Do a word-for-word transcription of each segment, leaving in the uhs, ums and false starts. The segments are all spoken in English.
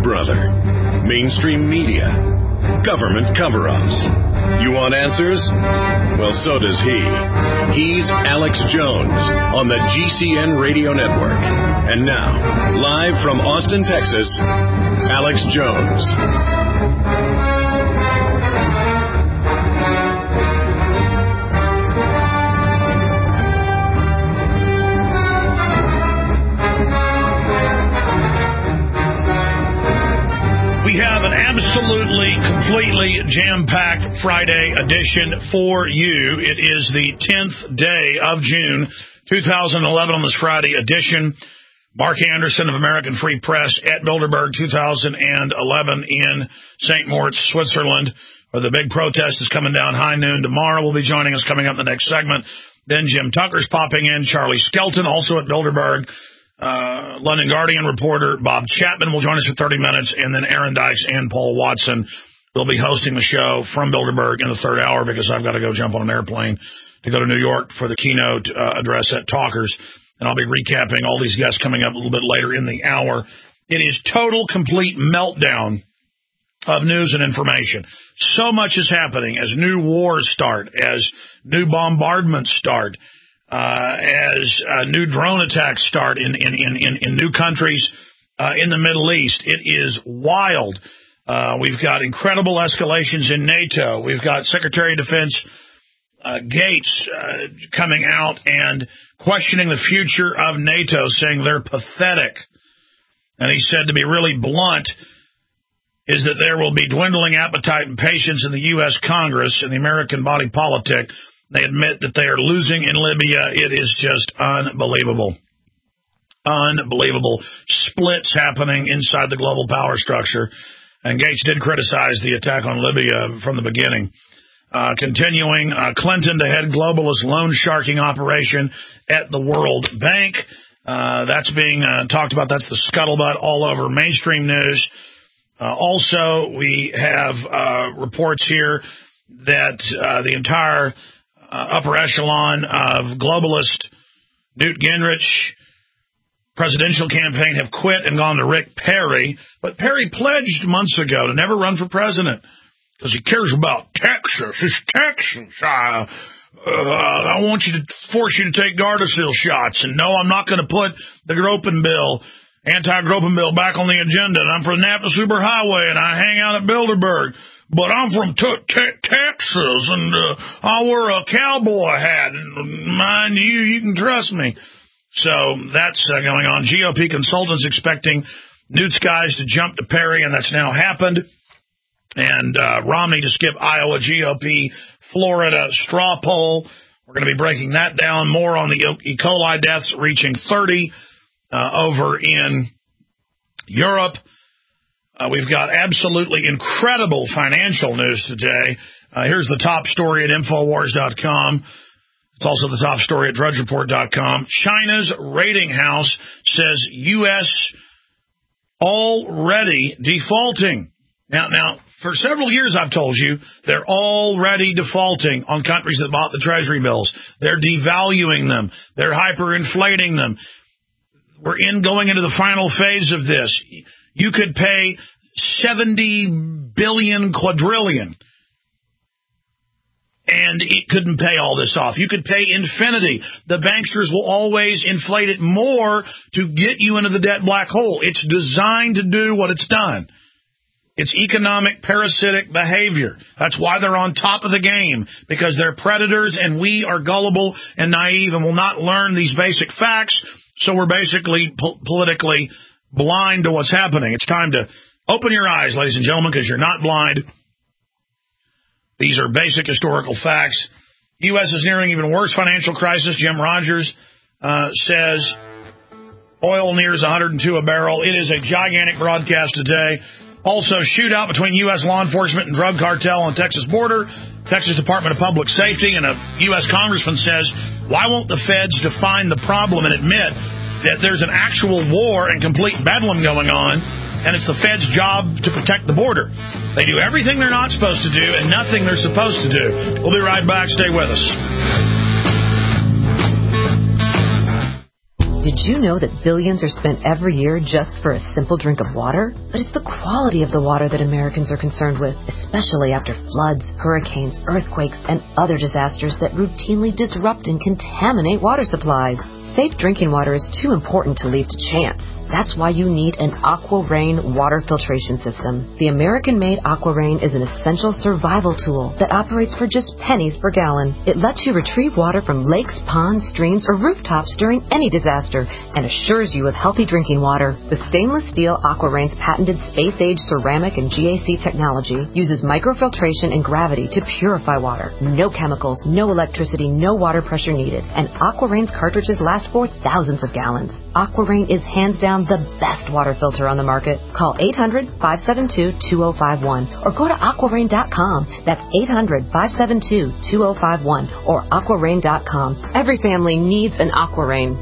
brother. Mainstream media. Government cover-ups. You want answers? Well, so does he. He's Alex Jones on the G C N Radio Network. And now, live from Austin, Texas, Alex Jones. We have an absolutely, completely jam-packed Friday edition for you. It is the tenth day of June, two thousand eleven on this Friday edition. Mark Anderson of American Free Press at Bilderberg two thousand eleven in Saint Moritz, Switzerland, where the big protest is coming down high noon tomorrow. Will be joining us coming up in the next segment. Then Jim Tucker's popping in. Charlie Skelton, also at Bilderberg. Uh, London Guardian reporter Bob Chapman will join us for thirty minutes, and then Aaron Dice and Paul Watson will be hosting the show from Bilderberg in the third hour because I've got to go jump on an airplane to go to New York for the keynote uh, address at Talkers, and I'll be recapping all these guests coming up a little bit later in the hour. It is total, complete meltdown of news and information. So much is happening as new wars start, as new bombardments start. Uh, as uh, new drone attacks start in, in, in, in new countries uh, in the Middle East. It is wild. Uh, we've got incredible escalations in NATO. We've got Secretary of Defense uh, Gates uh, coming out and questioning the future of NATO, saying they're pathetic. And he said, to be really blunt, is that there will be dwindling appetite and patience in the U S Congress and the American body politic. They admit that they are losing in Libya. It is just unbelievable. Unbelievable. Splits happening inside the global power structure. And Gates did criticize the attack on Libya from the beginning. Uh, continuing, uh, Clinton to head globalist loan sharking operation at the World Bank. Uh, that's being uh, talked about. That's the scuttlebutt all over mainstream news. Uh, also, we have uh, reports here that uh, the entire Uh, upper echelon of globalist Newt Gingrich presidential campaign have quit and gone to Rick Perry. But Perry pledged months ago to never run for president because he cares about Texas. It's Texas. Uh, uh, I want you to force you to take Gardasil shots. And no, I'm not going to put the Groping bill, anti-Groping bill, back on the agenda. And I'm for the Napa Superhighway, and I hang out at Bilderberg. But I'm from t- t- Texas, and uh, I wear a cowboy hat, and mind you, you can trust me. So that's uh, going on. G O P consultants expecting Newt Skies to jump to Perry, and that's now happened. And uh, Romney to skip Iowa G O P Florida straw poll. We're going to be breaking that down. More on the E. coli deaths reaching thirty uh, over in Europe. Uh, we've got absolutely incredible financial news today. Uh, here's the top story at Infowars dot com. It's also the top story at Drudge Report dot com. China's rating house says U S already defaulting. Now, now, for several years I've told you they're already defaulting on countries that bought the Treasury bills. They're devaluing them. They're hyperinflating them. We're in going into the final phase of this. You could pay seventy billion quadrillion, and it couldn't pay all this off. You could pay infinity. The banksters will always inflate it more to get you into the debt black hole. It's designed to do what it's done. It's economic parasitic behavior. That's why they're on top of the game, because they're predators, and we are gullible and naive and will not learn these basic facts, so we're basically po- politically blind to what's happening. It's time to open your eyes, ladies and gentlemen, because you're not blind. These are basic historical facts. U S is nearing even worse financial crisis. Jim Rogers uh, says oil nears one hundred two a barrel. It is a gigantic broadcast today. Also, shootout between U S law enforcement and drug cartel on Texas border. Texas Department of Public Safety and a U S congressman says, why won't the feds define the problem and admit that there's an actual war and complete bedlam going on, and it's the Fed's job to protect the border. They do everything they're not supposed to do and nothing they're supposed to do. We'll be right back. Stay with us. Did you know that billions are spent every year just for a simple drink of water? But it's the quality of the water that Americans are concerned with, especially after floods, hurricanes, earthquakes, and other disasters that routinely disrupt and contaminate water supplies. Safe drinking water is too important to leave to chance. That's why you need an AquaRain water filtration system. The American-made AquaRain is an essential survival tool that operates for just pennies per gallon. It lets you retrieve water from lakes, ponds, streams, or rooftops during any disaster and assures you of healthy drinking water. The stainless steel AquaRain's patented space-age ceramic and G A C technology uses microfiltration and gravity to purify water. No chemicals, no electricity, no water pressure needed. And AquaRain's cartridges last for thousands of gallons. AquaRain is hands down the best water filter on the market. Call eight hundred, five seven two, two oh five one or go to aqua rain dot com. That's eight hundred, five seven two, two oh five one or aqua rain dot com. Every family needs an AquaRain.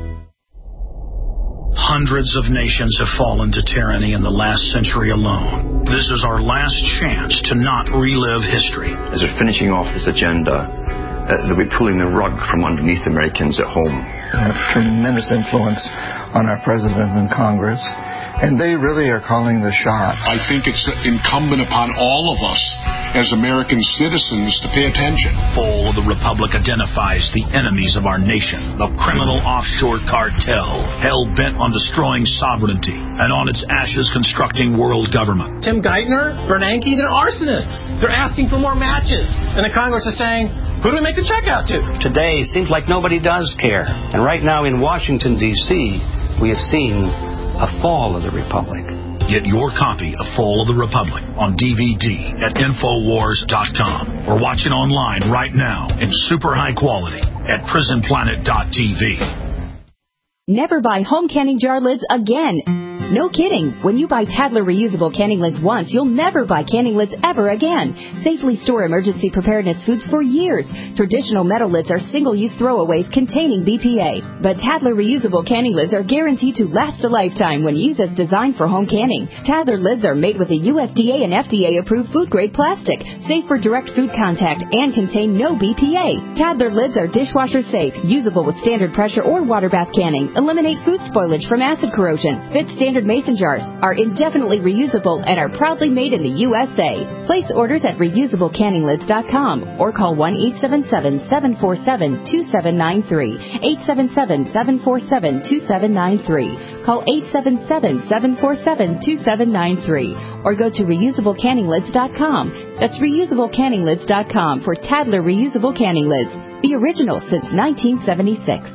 Hundreds of nations have fallen to tyranny in the last century alone. This is our last chance to not relive history. As we're finishing off this agenda, uh, that we're pulling the rug from underneath Americans at home. They have tremendous influence on our president and Congress, and they really are calling the shots. I think it's incumbent upon all of us as American citizens to pay attention. Fall of the Republic identifies the enemies of our nation, the criminal offshore cartel, hell-bent on destroying sovereignty, and on its ashes constructing world government. Tim Geithner, Bernanke, they're arsonists. They're asking for more matches. And the Congress is saying, who do we make the check out to? Today seems like nobody does care. And right now in Washington, D C, we have seen a fall of the Republic. Get your copy of Fall of the Republic on D V D at Infowars dot com or watch it online right now in super high quality at Prison Planet dot T V. Never buy home canning jar lids again. No kidding. When you buy Tadler reusable canning lids once, you'll never buy canning lids ever again. Safely store emergency preparedness foods for years. Traditional metal lids are single-use throwaways containing B P A. But Tadler reusable canning lids are guaranteed to last a lifetime when used as designed for home canning. Tadler lids are made with a U S D A and F D A-approved food-grade plastic, safe for direct food contact, and contain no B P A. Tadler lids are dishwasher safe, usable with standard pressure or water bath canning, eliminate food spoilage from acid corrosion, fit standard mason jars, are indefinitely reusable, and are proudly made in the U S A. Place orders at reusable canning lids dot com or call one eight seven seven, seven four seven, two seven nine three, eight seven seven, seven four seven, two seven nine three. Call eight seven seven, seven four seven, two seven nine three or go to reusable canning lids dot com. That's reusable canning lids dot com for Tadler reusable canning lids, the original since nineteen seventy-six.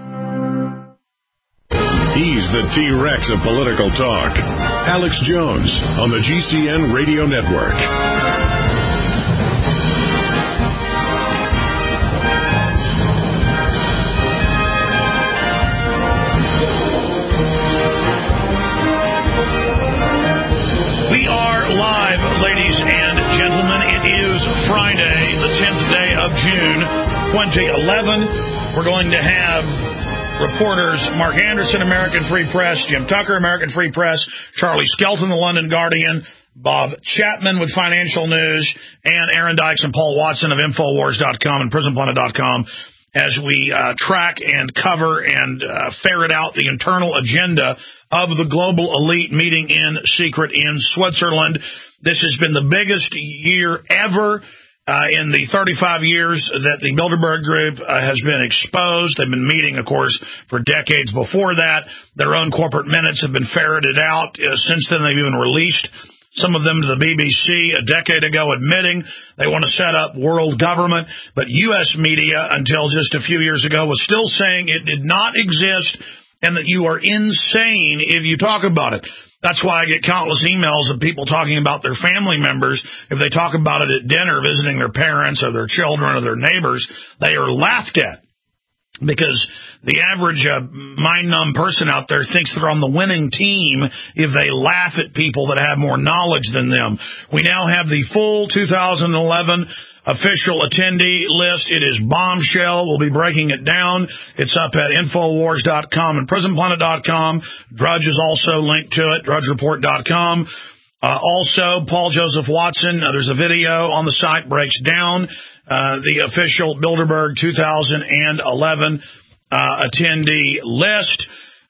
He's the T-Rex of political talk. Alex Jones on the G C N Radio Network. We are live, ladies and gentlemen. It is Friday, the tenth day of June, twenty eleven. We're going to have reporters Mark Anderson, American Free Press, Jim Tucker, American Free Press, Charlie Skelton, the London Guardian, Bob Chapman with Financial News, and Aaron Dykes and Paul Watson of Infowars dot com and Prison Planet dot com as we uh, track and cover and uh, ferret out the internal agenda of the global elite meeting in secret in Switzerland. This has been the biggest year ever. Uh, in the thirty-five years that the Bilderberg Group uh, has been exposed. They've been meeting, of course, for decades before that. Their own corporate minutes have been ferreted out. Uh, since then, they've even released some of them to the B B C a decade ago, admitting they want to set up world government. But U S media, until just a few years ago, was still saying it did not exist and that you are insane if you talk about it. That's why I get countless emails of people talking about their family members. If they talk about it at dinner, visiting their parents or their children or their neighbors, they are laughed at. Because the average uh, mind-numb person out there thinks they're on the winning team if they laugh at people that have more knowledge than them. We now have the full two thousand eleven official attendee list. It is bombshell. We'll be breaking it down. It's up at Infowars dot com and Prison Planet dot com. Drudge is also linked to it, Drudge Report dot com. Uh, also, Paul Joseph Watson, uh, there's a video on the site, breaks down uh, the official Bilderberg two thousand eleven uh, attendee list.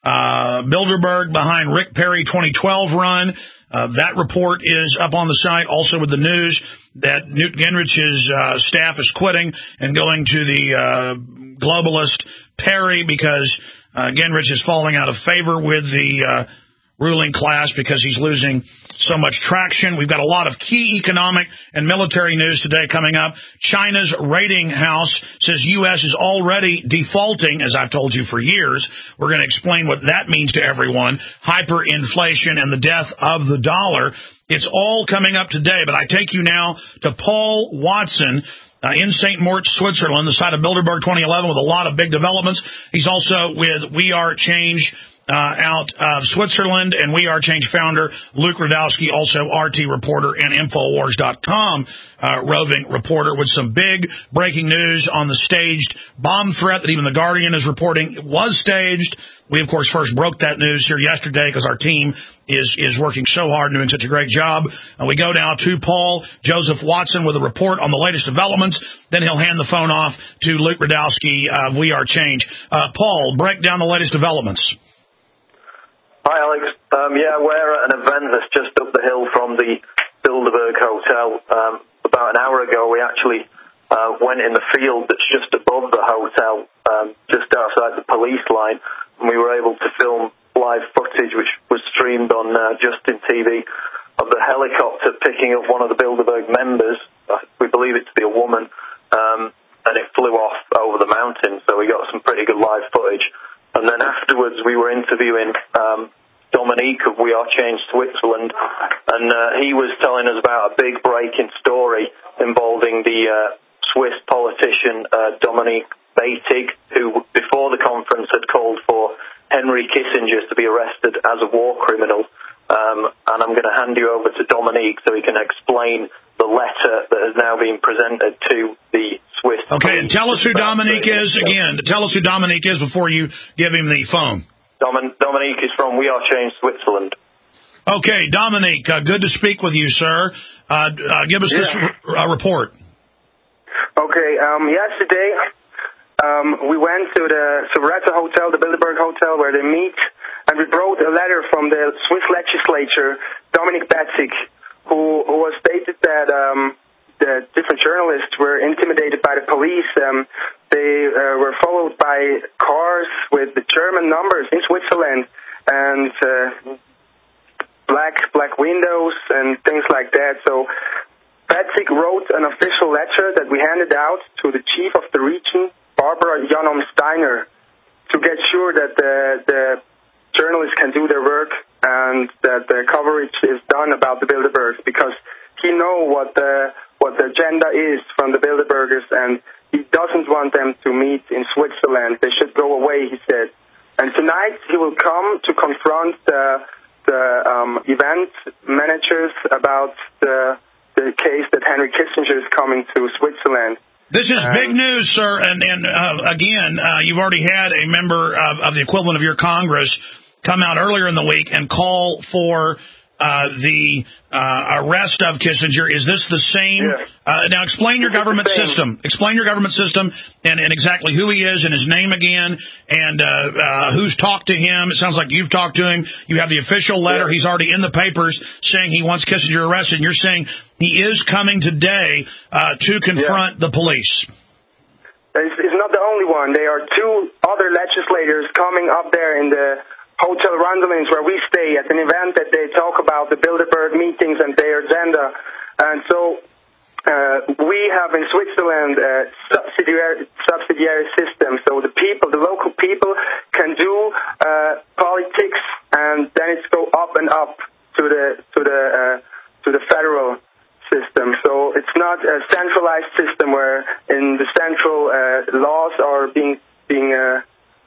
Uh, Bilderberg behind Rick Perry twenty twelve run. Uh, that report is up on the site. Also with the news that Newt Gingrich's uh, staff is quitting and going to the uh, globalist Perry because uh, Gingrich is falling out of favor with the uh, ruling class because he's losing so much traction. We've got a lot of key economic and military news today coming up. China's rating house says U S is already defaulting, as I've told you for years. We're going to explain what that means to everyone. Hyperinflation and the death of the dollar. It's all coming up today, but I take you now to Paul Watson uh, in Saint Moritz, Switzerland, the site of Bilderberg twenty eleven with a lot of big developments. He's also with We Are Change Uh, out of Switzerland, and We Are Change founder Luke Rudkowski, also R T reporter and Infowars dot com uh, roving reporter with some big breaking news on the staged bomb threat that even The Guardian is reporting was staged. We, of course, first broke that news here yesterday because our team is is working so hard and doing such a great job. Uh, we go now to Paul Joseph Watson with a report on the latest developments. Then he'll hand the phone off to Luke Rudkowski of We Are Change. Uh, Paul, break down the latest developments. Hi, Alex. Um, yeah, we're at an event that's just up the hill from the Bilderberg Hotel. Um, about an hour ago, we actually uh, went in the field that's just above the hotel, um, just outside the police line, and we were able to film live footage, which was streamed on uh, Justin T V, of the helicopter picking up one of the Bilderberg members. Uh, we believe it to be a woman, um, and it flew off over the mountain, so we got some pretty good live footage. And then afterwards, we were interviewing um, Dominique of We Are Change Switzerland, and uh, he was telling us about a big breaking story involving the uh, Swiss politician uh, Dominique Beitig, who before the conference had called for Henry Kissinger to be arrested as a war criminal. Um, and I'm going to hand you over to Dominique so he can explain the letter that has now been presented to the Swiss. Okay, and tell us who Dominique is again. Tell us who Dominique is before you give him the phone. Domin- Dominique is from We Are Change Switzerland. Okay, Dominique, uh, good to speak with you, sir. Uh, uh, give us yeah. this r- uh, report. Okay, um, yesterday um, we went to the so we're at the hotel, the Bilderberg Hotel, where they meet, and we brought a letter from the Swiss legislature, Dominique Beitig, who, who was stated that um, the different journalists were intimidated by the police. Um, they uh, were followed by cars with the German numbers in Switzerland and uh, black black windows and things like that. So Beitig wrote an official letter that we handed out to the chief of the region, Barbara Janom Steiner, to get sure that the, the journalists can do their work and that the coverage is done about the Bilderbergs, because he knows what the what the agenda is from the Bilderbergers, and he doesn't want them to meet in Switzerland. They should go away, he said. And tonight he will come to confront the, the um, event managers about the, the case that Henry Kissinger is coming to Switzerland. This is big news, sir, and, and uh, again, uh, you've already had a member of, of the equivalent of your Congress come out earlier in the week and call for uh, the uh, arrest of Kissinger. Is this the same? Yeah. Uh, now, explain your government system. Explain your government system and, and exactly who he is and his name again, and uh, uh, who's talked to him. It sounds like you've talked to him. You have the official letter. Yeah. He's already in the papers saying he wants Kissinger arrested, and you're saying he is coming today uh, to confront yeah. the police. It's, it's not the only one. There are two other legislators coming up there in the Hotel Rondelins, where we stay, at an event that they talk about the Bilderberg meetings and their agenda. And so uh, we have in Switzerland a subsidiary, subsidiary system. So the people, the local people, can do uh, politics, and then it's go up and up to the to the uh, to the federal system. So it's not a centralized system where in the central uh, laws are being being. Uh,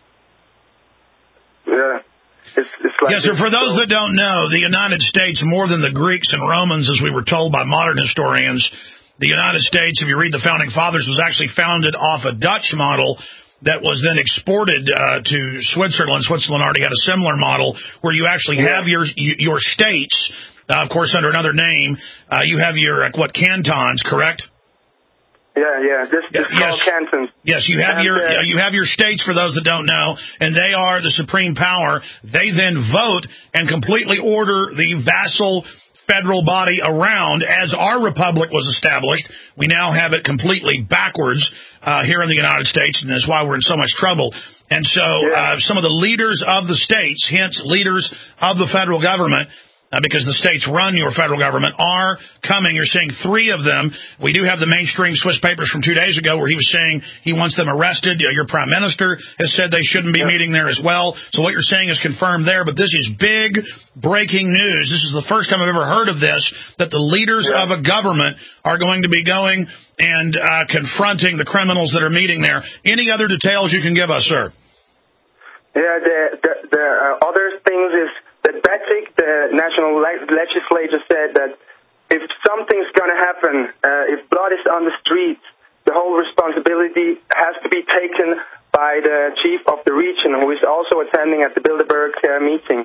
uh, It's, it's like yes, so for those that don't know, the United States, more than the Greeks and Romans, as we were told by modern historians, the United States, if you read the Founding Fathers, was actually founded off a Dutch model that was then exported uh, to Switzerland. Switzerland already had a similar model where you actually have your your states, uh, of course, under another name. Uh, you have your, what, cantons, correct? Yeah, yeah. This is yes. called cantons. Yes, you have and, your uh, you have your states for those that don't know, and they are the supreme power. They then vote and completely order the vassal federal body around. As our republic was established, we now have it completely backwards uh, here in the United States, and that's why we're in so much trouble. And so uh, some of the leaders of the states, hence leaders of the federal government, Uh, because the states run your federal government, are coming. You're seeing three of them. We do have the mainstream Swiss papers from two days ago where he was saying he wants them arrested. Your prime minister has said they shouldn't be yeah. meeting there as well. So what you're saying is confirmed there. But this is big breaking news. This is the first time I've ever heard of this, that the leaders yeah. of a government are going to be going and uh, confronting the criminals that are meeting there. Any other details you can give us, sir? Yeah, the, the, the uh, other things is that Betzig, the national le- legislature, said that if something's going to happen, uh, if blood is on the streets, the whole responsibility has to be taken by the chief of the region, who is also attending at the Bilderberg uh, meeting.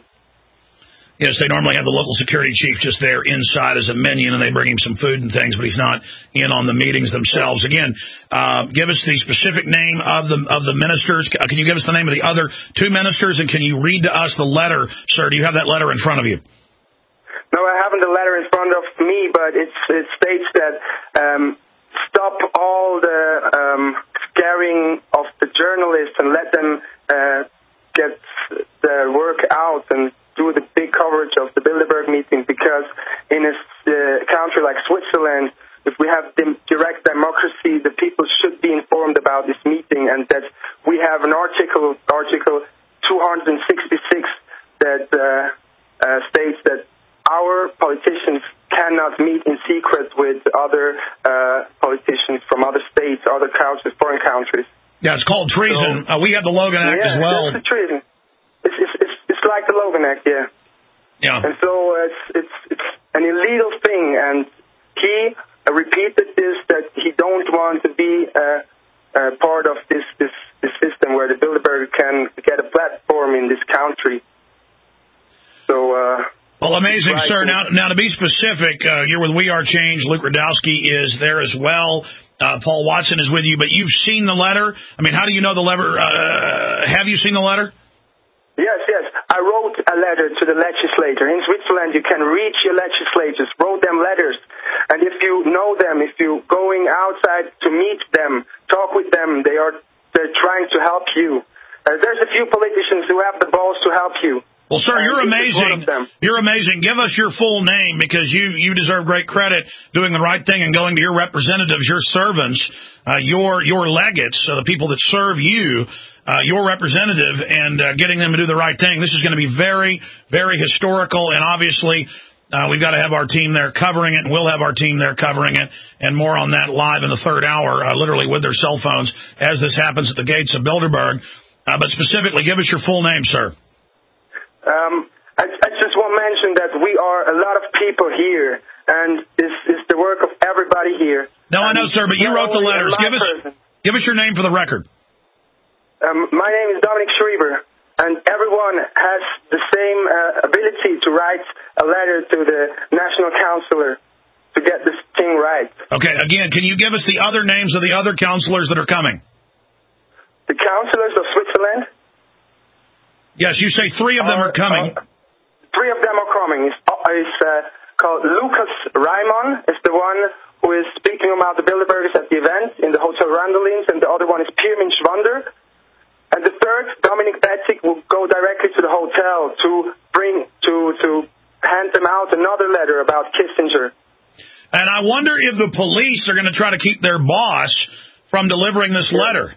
Yes, they normally have the local security chief just there inside as a minion, and they bring him some food and things, but he's not in on the meetings themselves. Again, uh, give us the specific name of the of the ministers. Can you give us the name of the other two ministers, and can you read to us the letter, sir? Do you have that letter in front of you? No, I haven't the letter in front of me, but it's, it states that um, stop all the um, scaring of the journalists and let them uh, get their work out and do the big coverage of the Bilderberg meeting, because in a uh, country like Switzerland, if we have dem- direct democracy, the people should be informed about this meeting, and that we have an article, Article two hundred sixty-six, that uh, uh, states that our politicians cannot meet in secret with other uh, politicians from other states, other countries, foreign countries. Yeah, it's called treason. So, uh, we have the Logan Act yeah, as well. Yeah, it's treason. It's, it's, it's, it's like the Logan Act, yeah. Yeah. And so uh, it's, it's it's an illegal thing, and he uh, repeated this, that he don't want to be uh, uh, part of this, this, this system where the Bilderberg can get a platform in this country. So... Uh, Well, amazing, right. Sir. Now, now to be specific, uh, you're with We Are Change. Luke Rudkowski is there as well. Uh, Paul Watson is with you, but you've seen the letter. I mean, how do you know the letter? Uh, have you seen the letter? Yes, yes. I wrote a letter to the legislator. In Switzerland, you can reach your legislators, wrote them letters. And if you know them, if you're going outside to meet them, talk with them, they are they're trying to help you. Uh, there's a few politicians who have the balls to help you. Well, sir, you're amazing. You're amazing. Give us your full name, because you, you deserve great credit doing the right thing and going to your representatives, your servants, uh, your your legates, so the people that serve you, uh, your representative, and uh, getting them to do the right thing. This is going to be very, very historical, and obviously uh, we've got to have our team there covering it, and we'll have our team there covering it, and more on that live in the third hour, uh, literally with their cell phones, as this happens at the gates of Bilderberg. Uh, but specifically, give us your full name, sir. Um, I, I just want to mention that we are a lot of people here, and this is the work of everybody here. No, I know, sir, but you wrote the letters. Give us, give us your name for the record. Um, my name is Dominic Schreiber, and everyone has the same uh, ability to write a letter to the National Counselor to get this thing right. Okay, again, can you give us the other names of the other counselors that are coming? The counselors of Switzerland? Yes, you say three of them are, are coming. Uh, three of them are coming. It's, it's uh, called Lucas Raimon, is the one who is speaking about the Bilderbergers at the event in the Hotel Randelins, and the other one is Pirmin Schwander. And the third, Dominic Betzig, will go directly to the hotel to bring to to hand them out another letter about Kissinger. And I wonder if the police are going to try to keep their boss from delivering this letter.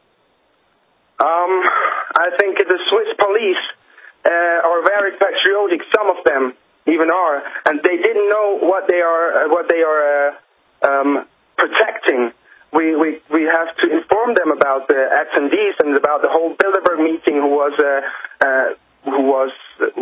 Um, I think the Swiss police uh, are very patriotic. Some of them even are, and they didn't know what they are uh, what they are uh, um, protecting. We, we we have to inform them about the attendees and about the whole Bilderberg meeting, who was uh, uh, who was uh,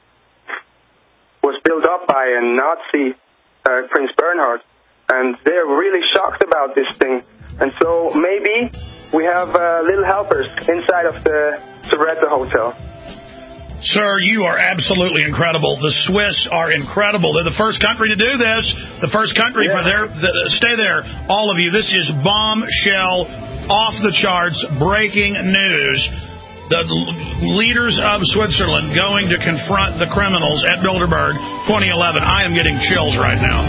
was built up by a Nazi, uh, Prince Bernhard, and they're really shocked about this thing. And so maybe we have uh, little helpers inside of the Soretta Hotel. Sir, you are absolutely incredible. The Swiss are incredible. They're the first country to do this. The first country yeah. for their... The, stay there, all of you. This is bombshell, off-the-charts, breaking news. The leaders of Switzerland going to confront the criminals at Bilderberg twenty eleven. I am getting chills right now.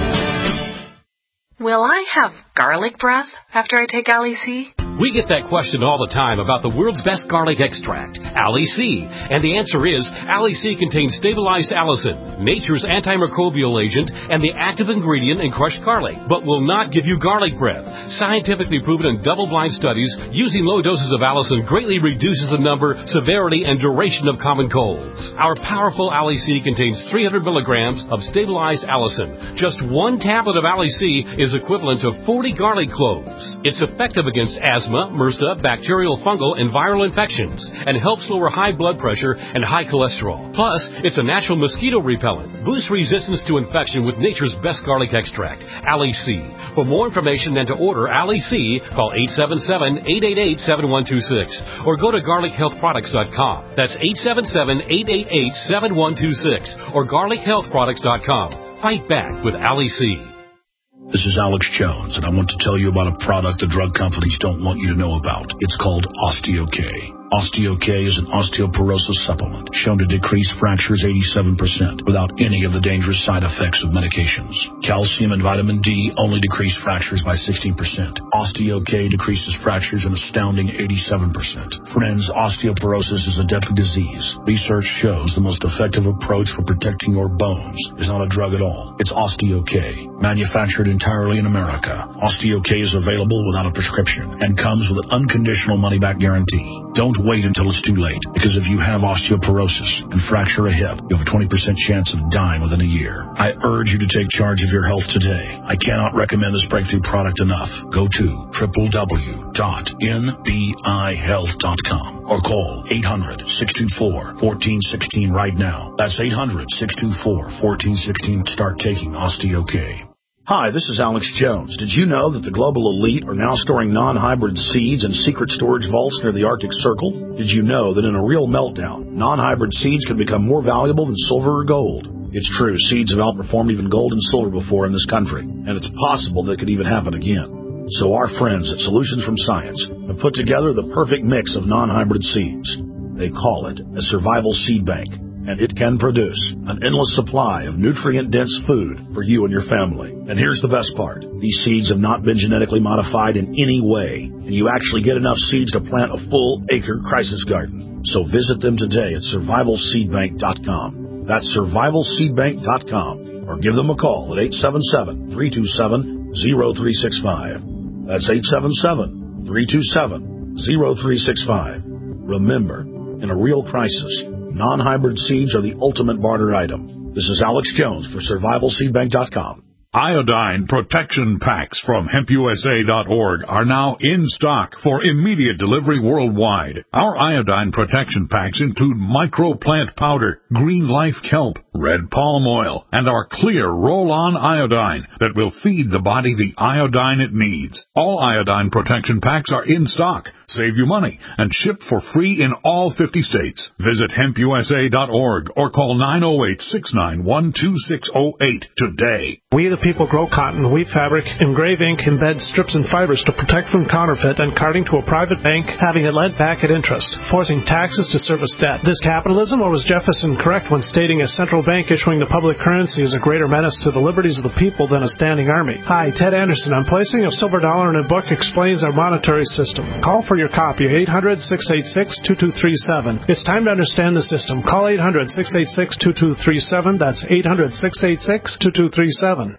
Will I have garlic breath after I take Ali C? We get that question all the time about the world's best garlic extract, Ali C. And the answer is, Ali C contains stabilized allicin, nature's antimicrobial agent, and the active ingredient in crushed garlic, but will not give you garlic breath. Scientifically proven in double-blind studies, using low doses of allicin greatly reduces the number, severity, and duration of common colds. Our powerful Ali C contains three hundred milligrams of stabilized allicin. Just one tablet of Ali C is equivalent to forty garlic cloves. It's effective against asthma, MRSA, bacterial, fungal, and viral infections, and helps lower high blood pressure and high cholesterol. Plus, it's a natural mosquito repellent. Boosts resistance to infection with nature's best garlic extract, Ali C. For more information and to order Ali C, call eight seven seven, eight eight eight, seven one two six or go to garlic health products dot com. That's eight seven seven, eight eight eight, seven one two six or garlic health products dot com. Fight back with Ali C. This is Alex Jones, and I want to tell you about a product the drug companies don't want you to know about. It's called Osteo-K. Osteo-K is an osteoporosis supplement shown to decrease fractures eighty-seven percent without any of the dangerous side effects of medications. Calcium and vitamin D only decrease fractures by sixteen percent. Osteo-K decreases fractures an astounding eighty-seven percent. Friends, osteoporosis is a deadly disease. Research shows the most effective approach for protecting your bones is not a drug at all. It's Osteo-K. Manufactured entirely in America, Osteo-K is available without a prescription and comes with an unconditional money-back guarantee. Don't wait until it's too late, because if you have osteoporosis and fracture a hip, you have a twenty percent chance of dying within a year. I urge you to take charge of your health today. I cannot recommend this breakthrough product enough. Go to w w w dot n b i health dot com or call eight hundred, six two four, one four one six right now. That's eight hundred, six two four, one four one six. Start taking Osteo-K. Hi, this is Alex Jones. Did you know that the global elite are now storing non-hybrid seeds in secret storage vaults near the Arctic Circle? Did you know that in a real meltdown, non-hybrid seeds can become more valuable than silver or gold? It's true, seeds have outperformed even gold and silver before in this country, and it's possible that could even happen again. So our friends at Solutions from Science have put together the perfect mix of non-hybrid seeds. They call it a survival seed bank, and it can produce an endless supply of nutrient-dense food for you and your family. And here's the best part. These seeds have not been genetically modified in any way, and you actually get enough seeds to plant a full-acre crisis garden. So visit them today at survival seed bank dot com. That's survival seed bank dot com, or give them a call at eight seven seven, three two seven, zero three six five. That's eight seven seven, three two seven, zero three six five. Remember, in a real crisis, non-hybrid seeds are the ultimate barter item. This is Alex Jones for survival seed bank dot com. Iodine protection packs from hemp U S A dot org are now in stock for immediate delivery worldwide. Our iodine protection packs include microplant powder, green life kelp, red palm oil, and our clear roll-on iodine that will feed the body the iodine it needs. All iodine protection packs are in stock, save you money, and shipped for free in all fifty states. Visit hemp U S A dot org or call nine oh eight, six nine one, two six oh eight today. We the people grow cotton, weave fabric, engrave ink, embed strips and fibers to protect from counterfeit and carting to a private bank, having it lent back at interest, forcing taxes to service debt. This capitalism, or was Jefferson correct when stating a central bank issuing the public currency is a greater menace to the liberties of the people than a standing army? Hi, Ted Anderson. I'm placing a silver dollar in a book explains our monetary system. Call for your copy, eight hundred, six eight six, two two three seven. It's time to understand the system. Call eight hundred, six eight six, two two three seven. That's eight hundred, six eight six, two two three seven.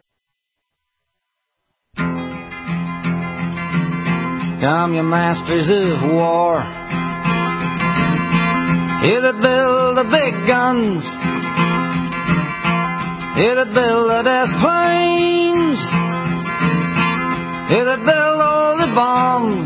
Come, you masters of war, you that build the big guns, you that build the death planes, you that build all the bombs,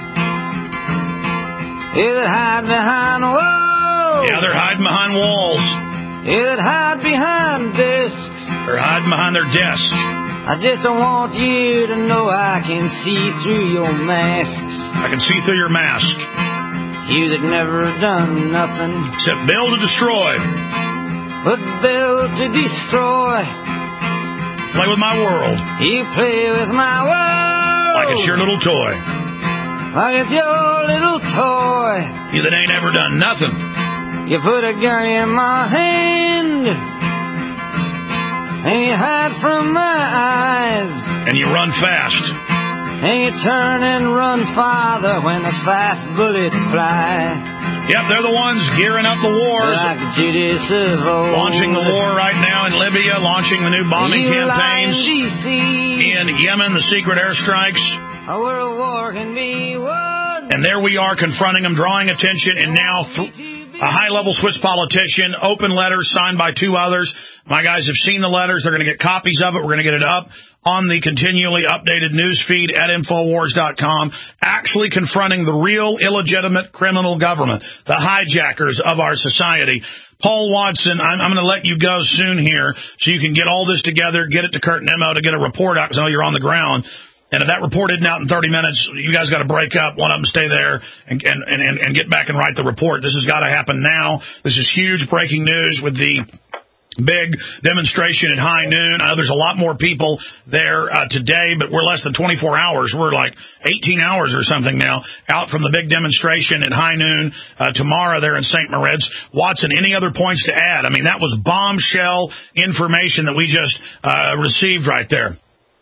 you that hide behind walls. Yeah, they're hiding behind walls. You that hide behind desks. They're hiding behind their desks. I just don't want you to know I can see through your masks. I can see through your mask. You that never done nothing except build to destroy. But build to destroy. Play with my world. You play with my world. Like it's your little toy. Like it's your little toy. You that ain't ever done nothing. You put a gun in my hand. And you hide from my eyes. And you run fast. And you turn and run farther when the fast bullets fly. Yep, they're the ones gearing up the wars. Like Judas of old. Launching the war right now in Libya, launching the new bombing you campaigns. D C. In Yemen, the secret airstrikes. A world war can be won. And there we are confronting them, drawing attention, and now th- a high-level Swiss politician, open letters signed by two others. My guys have seen the letters. They're going to get copies of it. We're going to get it up on the continually updated news feed at Infowars dot com, actually confronting the real illegitimate criminal government, the hijackers of our society. Paul Watson, I'm, I'm going to let you go soon here so you can get all this together, get it to Kurt Nimmo to get a report out because I know you're on the ground. And if that report isn't out in thirty minutes, you guys got to break up. One of them stay there and, and, and, and get back and write the report. This has got to happen now. This is huge breaking news with the big demonstration at high noon. I know there's a lot more people there uh, today, but we're less than twenty-four hours. We're like eighteen hours or something now out from the big demonstration at high noon uh, tomorrow there in Saint Moritz. Watson, any other points to add? I mean, that was bombshell information that we just uh, received right there.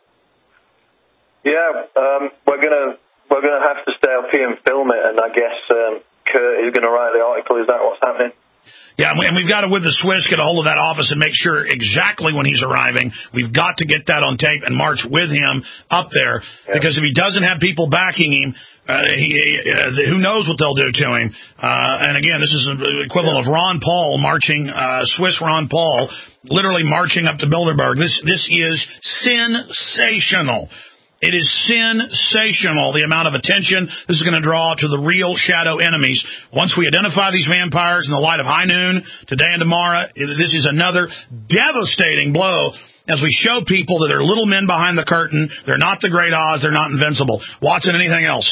Yeah, um, we're gonna we're gonna have to stay up here and film it, and I guess um, Kurt is gonna write the article. Is that what's happening? Yeah, and we've got to, with the Swiss, get a hold of that office and make sure exactly when he's arriving. We've got to get that on tape and march with him up there, yeah. Because if he doesn't have people backing him, uh, he, uh, who knows what they'll do to him. Uh, and again, this is the equivalent yeah. of Ron Paul marching, uh, Swiss Ron Paul, literally marching up to Bilderberg. This This is sensational. It is sensational, the amount of attention this is going to draw to the real shadow enemies. Once we identify these vampires in the light of high noon, today and tomorrow, this is another devastating blow as we show people that they're little men behind the curtain. They're not the Great Oz. They're not invincible. Watson, anything else?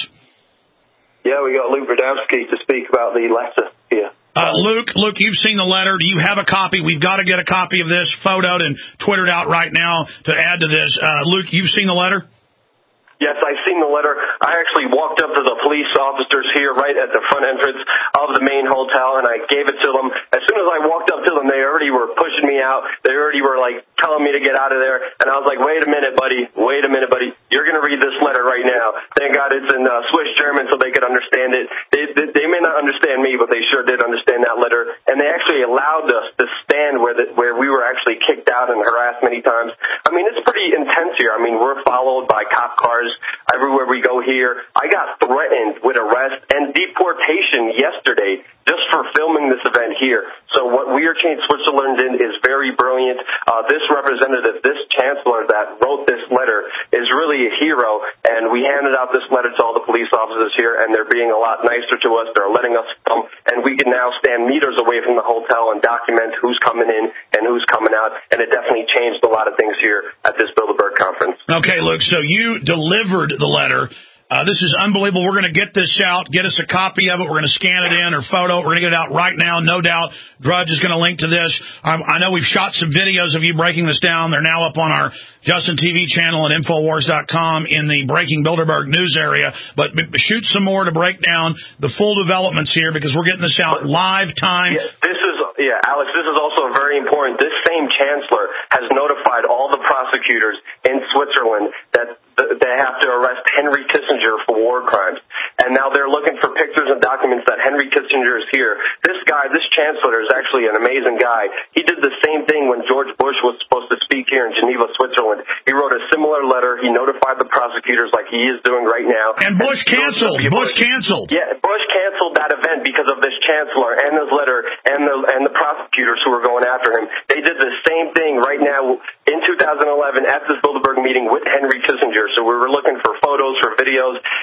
Yeah, we got Luke Brodowski to speak about the letter here. Uh, Luke, Luke, you've seen the letter. Do you have a copy? We've got to get a copy of this photoed and Twittered out right now to add to this. Uh, Luke, you've seen the letter? Yes, I've seen the letter. I actually walked up to the police officers here right at the front entrance of the main hotel, and I gave it to them. As soon as I walked up to them, they already were pushing me out. They already were, like, telling me to get out of there. And I was like, wait a minute, buddy. Wait a minute, buddy. You're going to read this letter right now. Thank God it's in uh, Swiss German so they could understand it. They, they, they may not understand me, but they sure did understand that letter. And they actually allowed us to stand where, the, where we were actually kicked out and harassed many times. I mean, it's pretty intense here. I mean, we're followed by cop cars everywhere we go here. I got threatened with arrest and deportation yesterday just for filming this event here. So what We Are Change Switzerland in is very brilliant. Uh, this representative, this chancellor that wrote this letter is really a hero, and we handed out this letter to all the police officers here, and they're being a lot nicer to us. They're letting us come, and we can now stand meters away from the hotel and document who's coming in and who's coming out, and it definitely changed a lot of things here at this Bilderberg conference. Okay, Luke, so you delivered the letter. Uh, this is unbelievable. We're going to get this out, get us a copy of it. We're going to scan it in or photo. We're going to get it out right now, no doubt. Drudge is going to link to this. Um, I know we've shot some videos of you breaking this down. They're now up on our Justin T V channel at Infowars dot com in the Breaking Bilderberg news area. But b- shoot some more to break down the full developments here because we're getting this out live time. Yeah, this is, yeah, Alex, this is also very important. This same chancellor has notified all the prosecutors in Switzerland that they have to arrest Henry Kissinger for war crimes. And now they're looking for pictures and documents that Henry Kissinger is here. This guy, this chancellor, is actually an amazing guy. He did the same thing when George Bush was supposed to speak here in Geneva, Switzerland. He wrote a similar letter. He notified the prosecutors like he is doing right now. And Bush and canceled. Bush canceled. Yeah, Bush canceled that event because of this chancellor and his letter and the and the prosecutors who were going after him. They did the same thing right now in two thousand eleven at this Bilderberg meeting with Henry Kissinger. So we were looking for photos, for videos, and uh,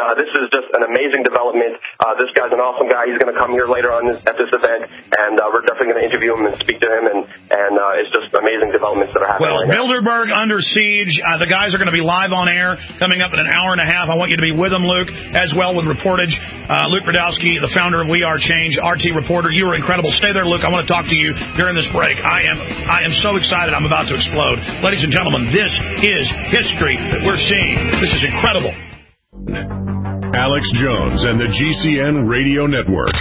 Uh, this is just an amazing development. Uh, this guy's an awesome guy. He's going to come here later on this, at this event, and uh, we're definitely going to interview him and speak to him, and, and uh, it's just amazing developments that are happening Well, right now. Bilderberg Under Siege. Uh, the guys are going to be live on air coming up in an hour and a half. I want you to be with them, Luke, as well with reportage. Uh, Luke Rudkowski, the founder of We Are Change, R T reporter. You are incredible. Stay there, Luke. I want to talk to you during this break. I am I am so excited. I'm about to explode. Ladies and gentlemen, this is history that we're seeing. This is incredible. Alex Jones and the G C N Radio Network.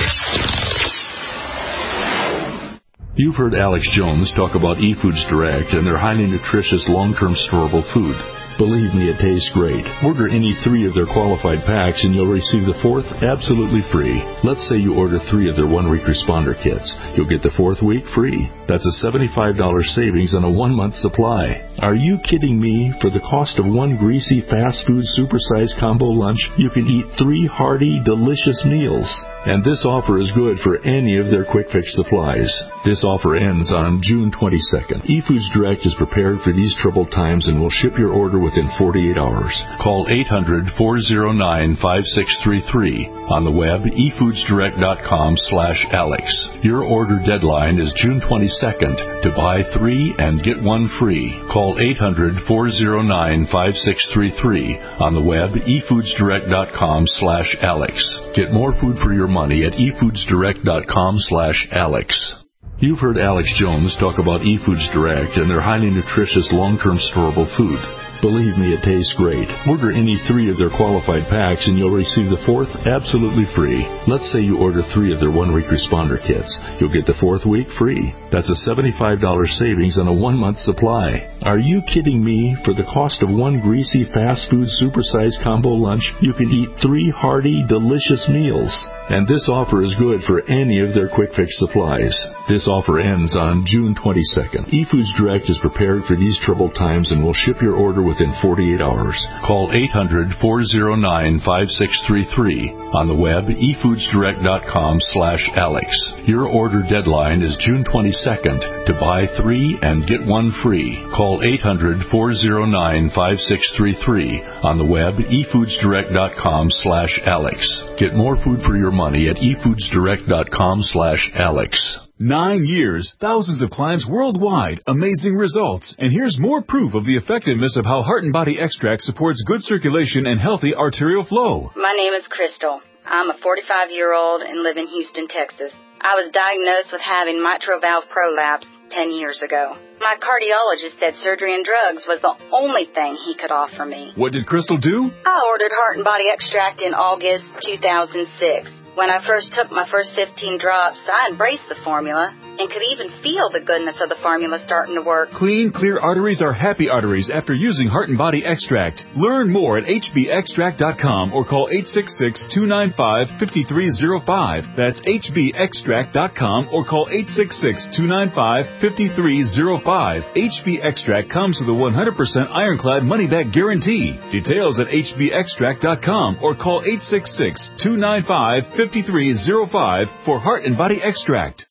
You've heard Alex Jones talk about eFoods Direct and their highly nutritious long-term storable food. Believe me, it tastes great. Order any three of their qualified packs and you'll receive the fourth absolutely free. Let's say you order three of their one-week responder kits. You'll get the fourth week free. That's a seventy-five dollars savings on a one-month supply. Are you kidding me? For the cost of one greasy fast food supersized combo lunch, you can eat three hearty, delicious meals. And this offer is good for any of their quick fix supplies. This offer ends on June twenty-second. eFoods Direct is prepared for these troubled times and will ship your order within forty-eight hours. Call eight hundred, four oh nine, five six three three. On the web, e foods direct dot com slash Alex. Your order deadline is June twenty-second. To buy three and get one free, call eight hundred, four oh nine, five six three three. On the web, e foods direct dot com slash Alex. Get more food for your money at e foods direct dot com slash Alex. You've heard Alex Jones talk about eFoods Direct and their highly nutritious long-term storable food. Believe me, it tastes great. Order any three of their qualified packs and you'll receive the fourth absolutely free. Let's say you order three of their one-week responder kits. You'll get the fourth week free. That's a seventy-five dollars savings on a one-month supply. Are you kidding me? For the cost of one greasy fast food supersized combo lunch, you can eat three hearty, delicious meals. And this offer is good for any of their quick fix supplies. This offer ends on June twenty-second. eFoods Direct is prepared for these troubled times and will ship your order within forty-eight hours. Call eight hundred, four oh nine, five six three three. On the web, e foods direct dot com slash Alex. Your order deadline is June twenty-second. To buy three and get one free, call eight hundred, four oh nine, five six three three. On the web, e foods direct dot com slash Alex. Get more food for your money at e foods direct dot com slash Alex. Nine years, thousands of clients worldwide, amazing results. And here's more proof of the effectiveness of how Heart and Body Extract supports good circulation and healthy arterial flow. My name is Crystal. I'm a forty-five-year-old and live in Houston, Texas. I was diagnosed with having mitral valve prolapse ten years ago. My cardiologist said surgery and drugs was the only thing he could offer me. What did Crystal do? I ordered Heart and Body Extract in August two thousand six. When I first took my first fifteen drops, I embraced the formula and could even feel the goodness of the formula starting to work. Clean, clear arteries are happy arteries after using Heart and Body Extract. Learn more at h b extract dot com or call eight six six, two nine five, five three zero five. That's h b extract dot com or call eight six six, two nine five, five three zero five. H B Extract comes with a one hundred percent ironclad money-back guarantee. Details at h b extract dot com or call eight six six, two nine five, five three zero five for Heart and Body Extract.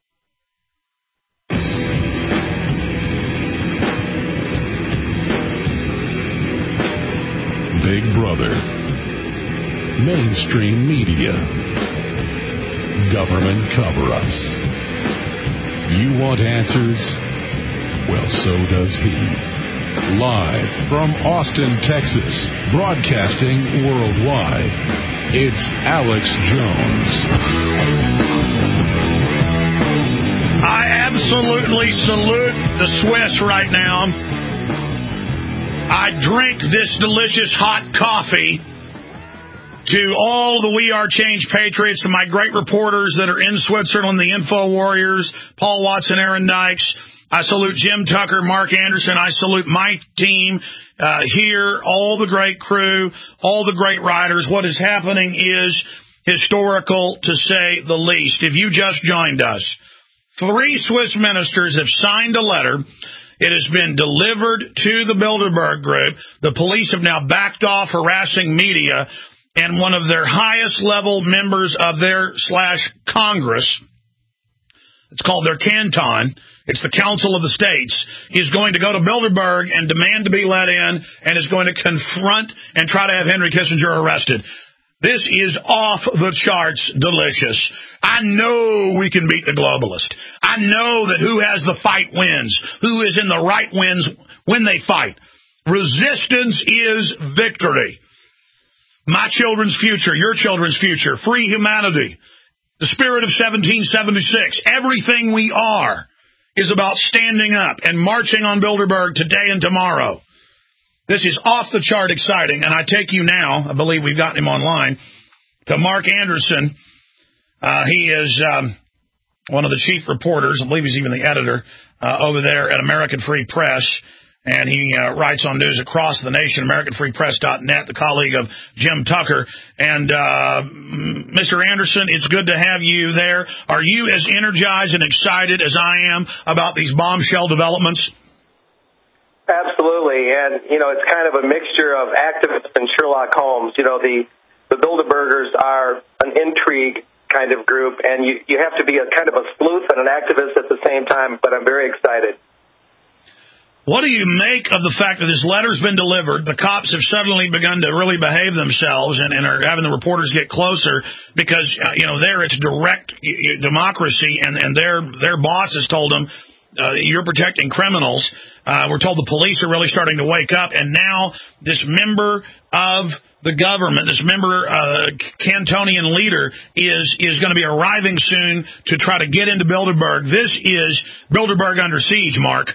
Big Brother, mainstream media, government cover-ups. You want answers? Well, so does he. Live from Austin, Texas, broadcasting worldwide, it's Alex Jones. I absolutely salute the Swiss right now. I drink this delicious hot coffee to all the We Are Change Patriots and my great reporters that are in Switzerland, the Info Warriors, Paul Watson, Aaron Dykes. I salute Jim Tucker, Mark Anderson. I salute my team uh, here, all the great crew, all the great writers. What is happening is historical, to say the least. If you just joined us, three Swiss ministers have signed a letter. It has been delivered to the Bilderberg Group. The police have now backed off harassing media, and one of their highest level members of their slash Congress, it's called their canton, it's the Council of the States, is going to go to Bilderberg and demand to be let in and is going to confront and try to have Henry Kissinger arrested. This is off the charts delicious. I know we can beat the globalist. I know that who has the fight wins. Who is in the right wins when they fight. Resistance is victory. My children's future, your children's future, free humanity, the spirit of seventeen seventy-six, everything we are is about standing up and marching on Bilderberg today and tomorrow. This is off the chart exciting, and I take you now, I believe we've gotten him online, to Mark Anderson. Uh, he is um, one of the chief reporters, I believe he's even the editor, uh, over there at American Free Press, and he uh, writes on news across the nation, American Free Press dot net, the colleague of Jim Tucker. And uh, Mister Anderson, it's good to have you there. Are you as energized and excited as I am about these bombshell developments? Absolutely, and, you know, it's kind of a mixture of activists and Sherlock Holmes. You know, the, the Bilderbergers are an intrigue kind of group, and you, you have to be a kind of a sleuth and an activist at the same time, but I'm very excited. What do you make of the fact that this letter's been delivered, the cops have suddenly begun to really behave themselves and, and are having the reporters get closer because, uh, you know, there it's direct democracy, and, and their, their boss has told them, uh, you're protecting criminals. Uh, we're told the police are really starting to wake up, and now this member of the government, this member, uh, Cantonian leader, is is going to be arriving soon to try to get into Bilderberg. This is Bilderberg under siege, Mark.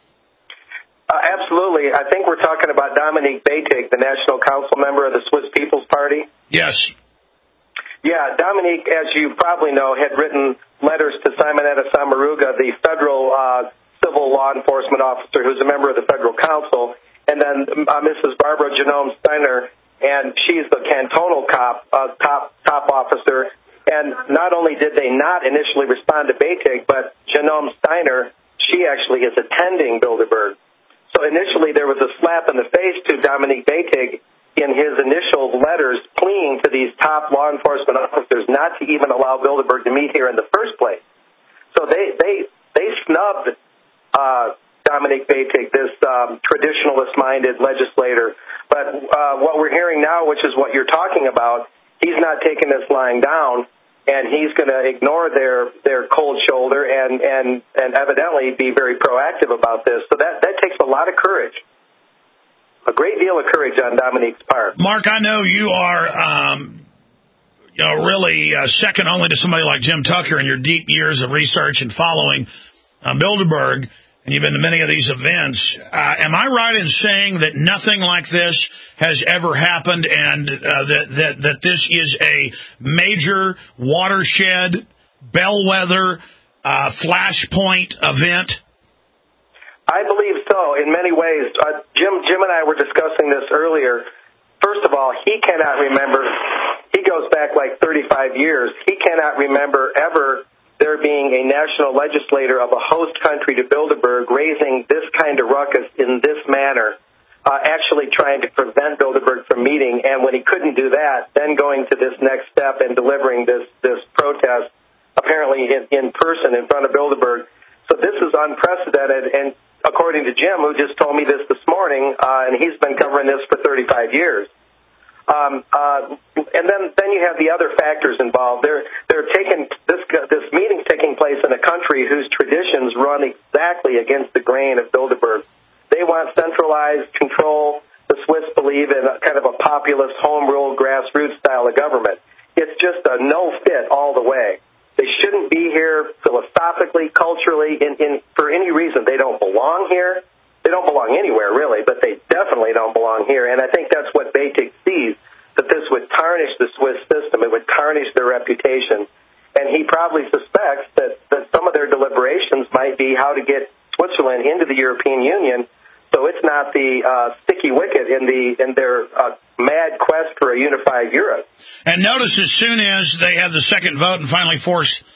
Uh, absolutely. I think we're talking about Dominique Beytig, the National Council member of the Swiss People's Party. Yes. Yeah, Dominique, as you probably know, had written letters to Simonetta Sommaruga, the federal uh, civil law enforcement officer who's a member of the Federal Council, and then uh, Missus Barbara Genome Steiner, and she's the cantonal cop, uh, top top officer. And not only did they not initially respond to Beytig, but Genome Steiner, she actually is attending Bilderberg. So initially there was a slap in the face to Dominique Beytig in his initial letters pleading to these top law enforcement officers not to even allow Bilderberg to meet here in the first place. So they they they snubbed uh, Dominique Beytig, this um, traditionalist-minded legislator. But uh, what we're hearing now, which is what you're talking about, he's not taking this lying down, and he's going to ignore their, their cold shoulder and, and, and evidently be very proactive about this. So that, that takes a lot of courage, a great deal of courage on Dominique's part. Mark, I know you are um, you know, really uh, second only to somebody like Jim Tucker in your deep years of research and following uh, Bilderberg, and you've been to many of these events. Uh, am I right in saying that nothing like this has ever happened, and uh, that, that that this is a major watershed, bellwether, uh, flashpoint event? I believe so, in many ways. Uh, Jim, Jim and I were discussing this earlier. First of all, he cannot remember, he goes back like thirty-five years, he cannot remember ever there being a national legislator of a host country to Bilderberg raising this kind of ruckus in this manner, uh, actually trying to prevent Bilderberg from meeting. And when he couldn't do that, then going to this next step and delivering this, this protest, apparently in, in person in front of Bilderberg. So this is unprecedented. And according to Jim, who just told me this this morning, uh, and he's been covering this for thirty-five years. Um, uh, and then, then you have the other factors involved. They're, they're taking, this, this meeting's taking place in a country whose traditions run exactly against the grain of Bilderberg. They want centralized control. The Swiss believe in a kind of a populist, home rule, grassroots style of government. It's just a no fit all the way. They shouldn't be here philosophically, culturally, in, in, for any reason. They don't belong here. They don't belong anywhere, really, but they definitely don't belong here. And I think that's what Beytig sees, that this would tarnish the Swiss system. It would tarnish their reputation. And he probably suspects that, that some of their deliberations might be how to get Switzerland into the European Union, so it's not the uh, sticky wicket in, the, in their uh, mad quest for a unified Europe. And notice as soon as they have the second vote and finally force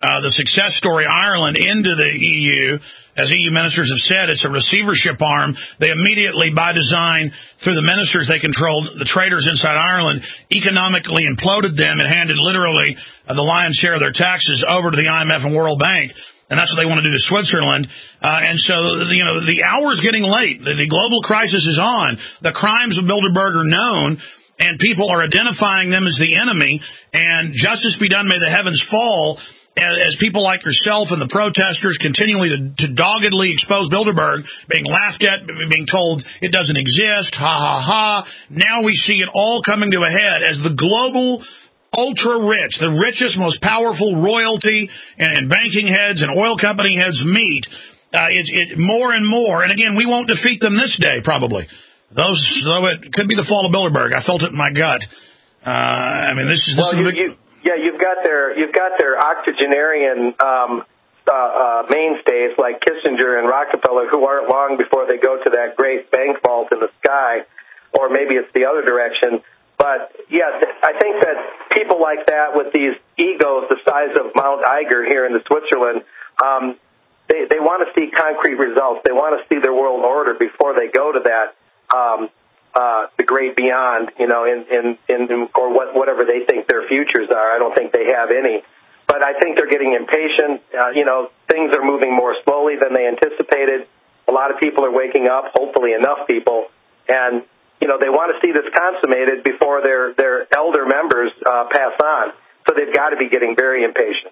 uh, the success story, Ireland, into the E U. As E U ministers have said, it's a receivership arm. They immediately, by design, through the ministers they controlled, the traders inside Ireland, economically imploded them and handed literally uh, the lion's share of their taxes over to the I M F and World Bank. And that's what they want to do to Switzerland. Uh, and so, you know, the hour's getting late. The, the global crisis is on. The crimes of Bilderberg are known, and people are identifying them as the enemy. And justice be done, may the heavens fall, as people like yourself and the protesters continually to, to doggedly expose Bilderberg, being laughed at, being told it doesn't exist, ha, ha, ha. Now we see it all coming to a head as the global ultra-rich, the richest, most powerful royalty and, and banking heads and oil company heads meet. Uh, it's it, more and more. And again, we won't defeat them this day, probably. Those, though it could be the fall of Bilderberg. I felt it in my gut. Uh, I mean, this is... This well, is you, big... you, yeah, you've got their you've got their octogenarian um, uh, uh, mainstays like Kissinger and Rockefeller, who aren't long before they go to that great bank vault in the sky, or maybe it's the other direction. But, yeah, I think that people like that with these egos the size of Mount Eiger here in the Switzerland, um, they, they want to see concrete results. They want to see their world order before they go to that, um, uh, the great beyond, you know, in, in, in or what, whatever they think their futures are. I don't think they have any. But I think they're getting impatient. Uh, you know, things are moving more slowly than they anticipated. A lot of people are waking up, hopefully enough people, and you know, they want to see this consummated before their, their elder members uh, pass on. So they've got to be getting very impatient.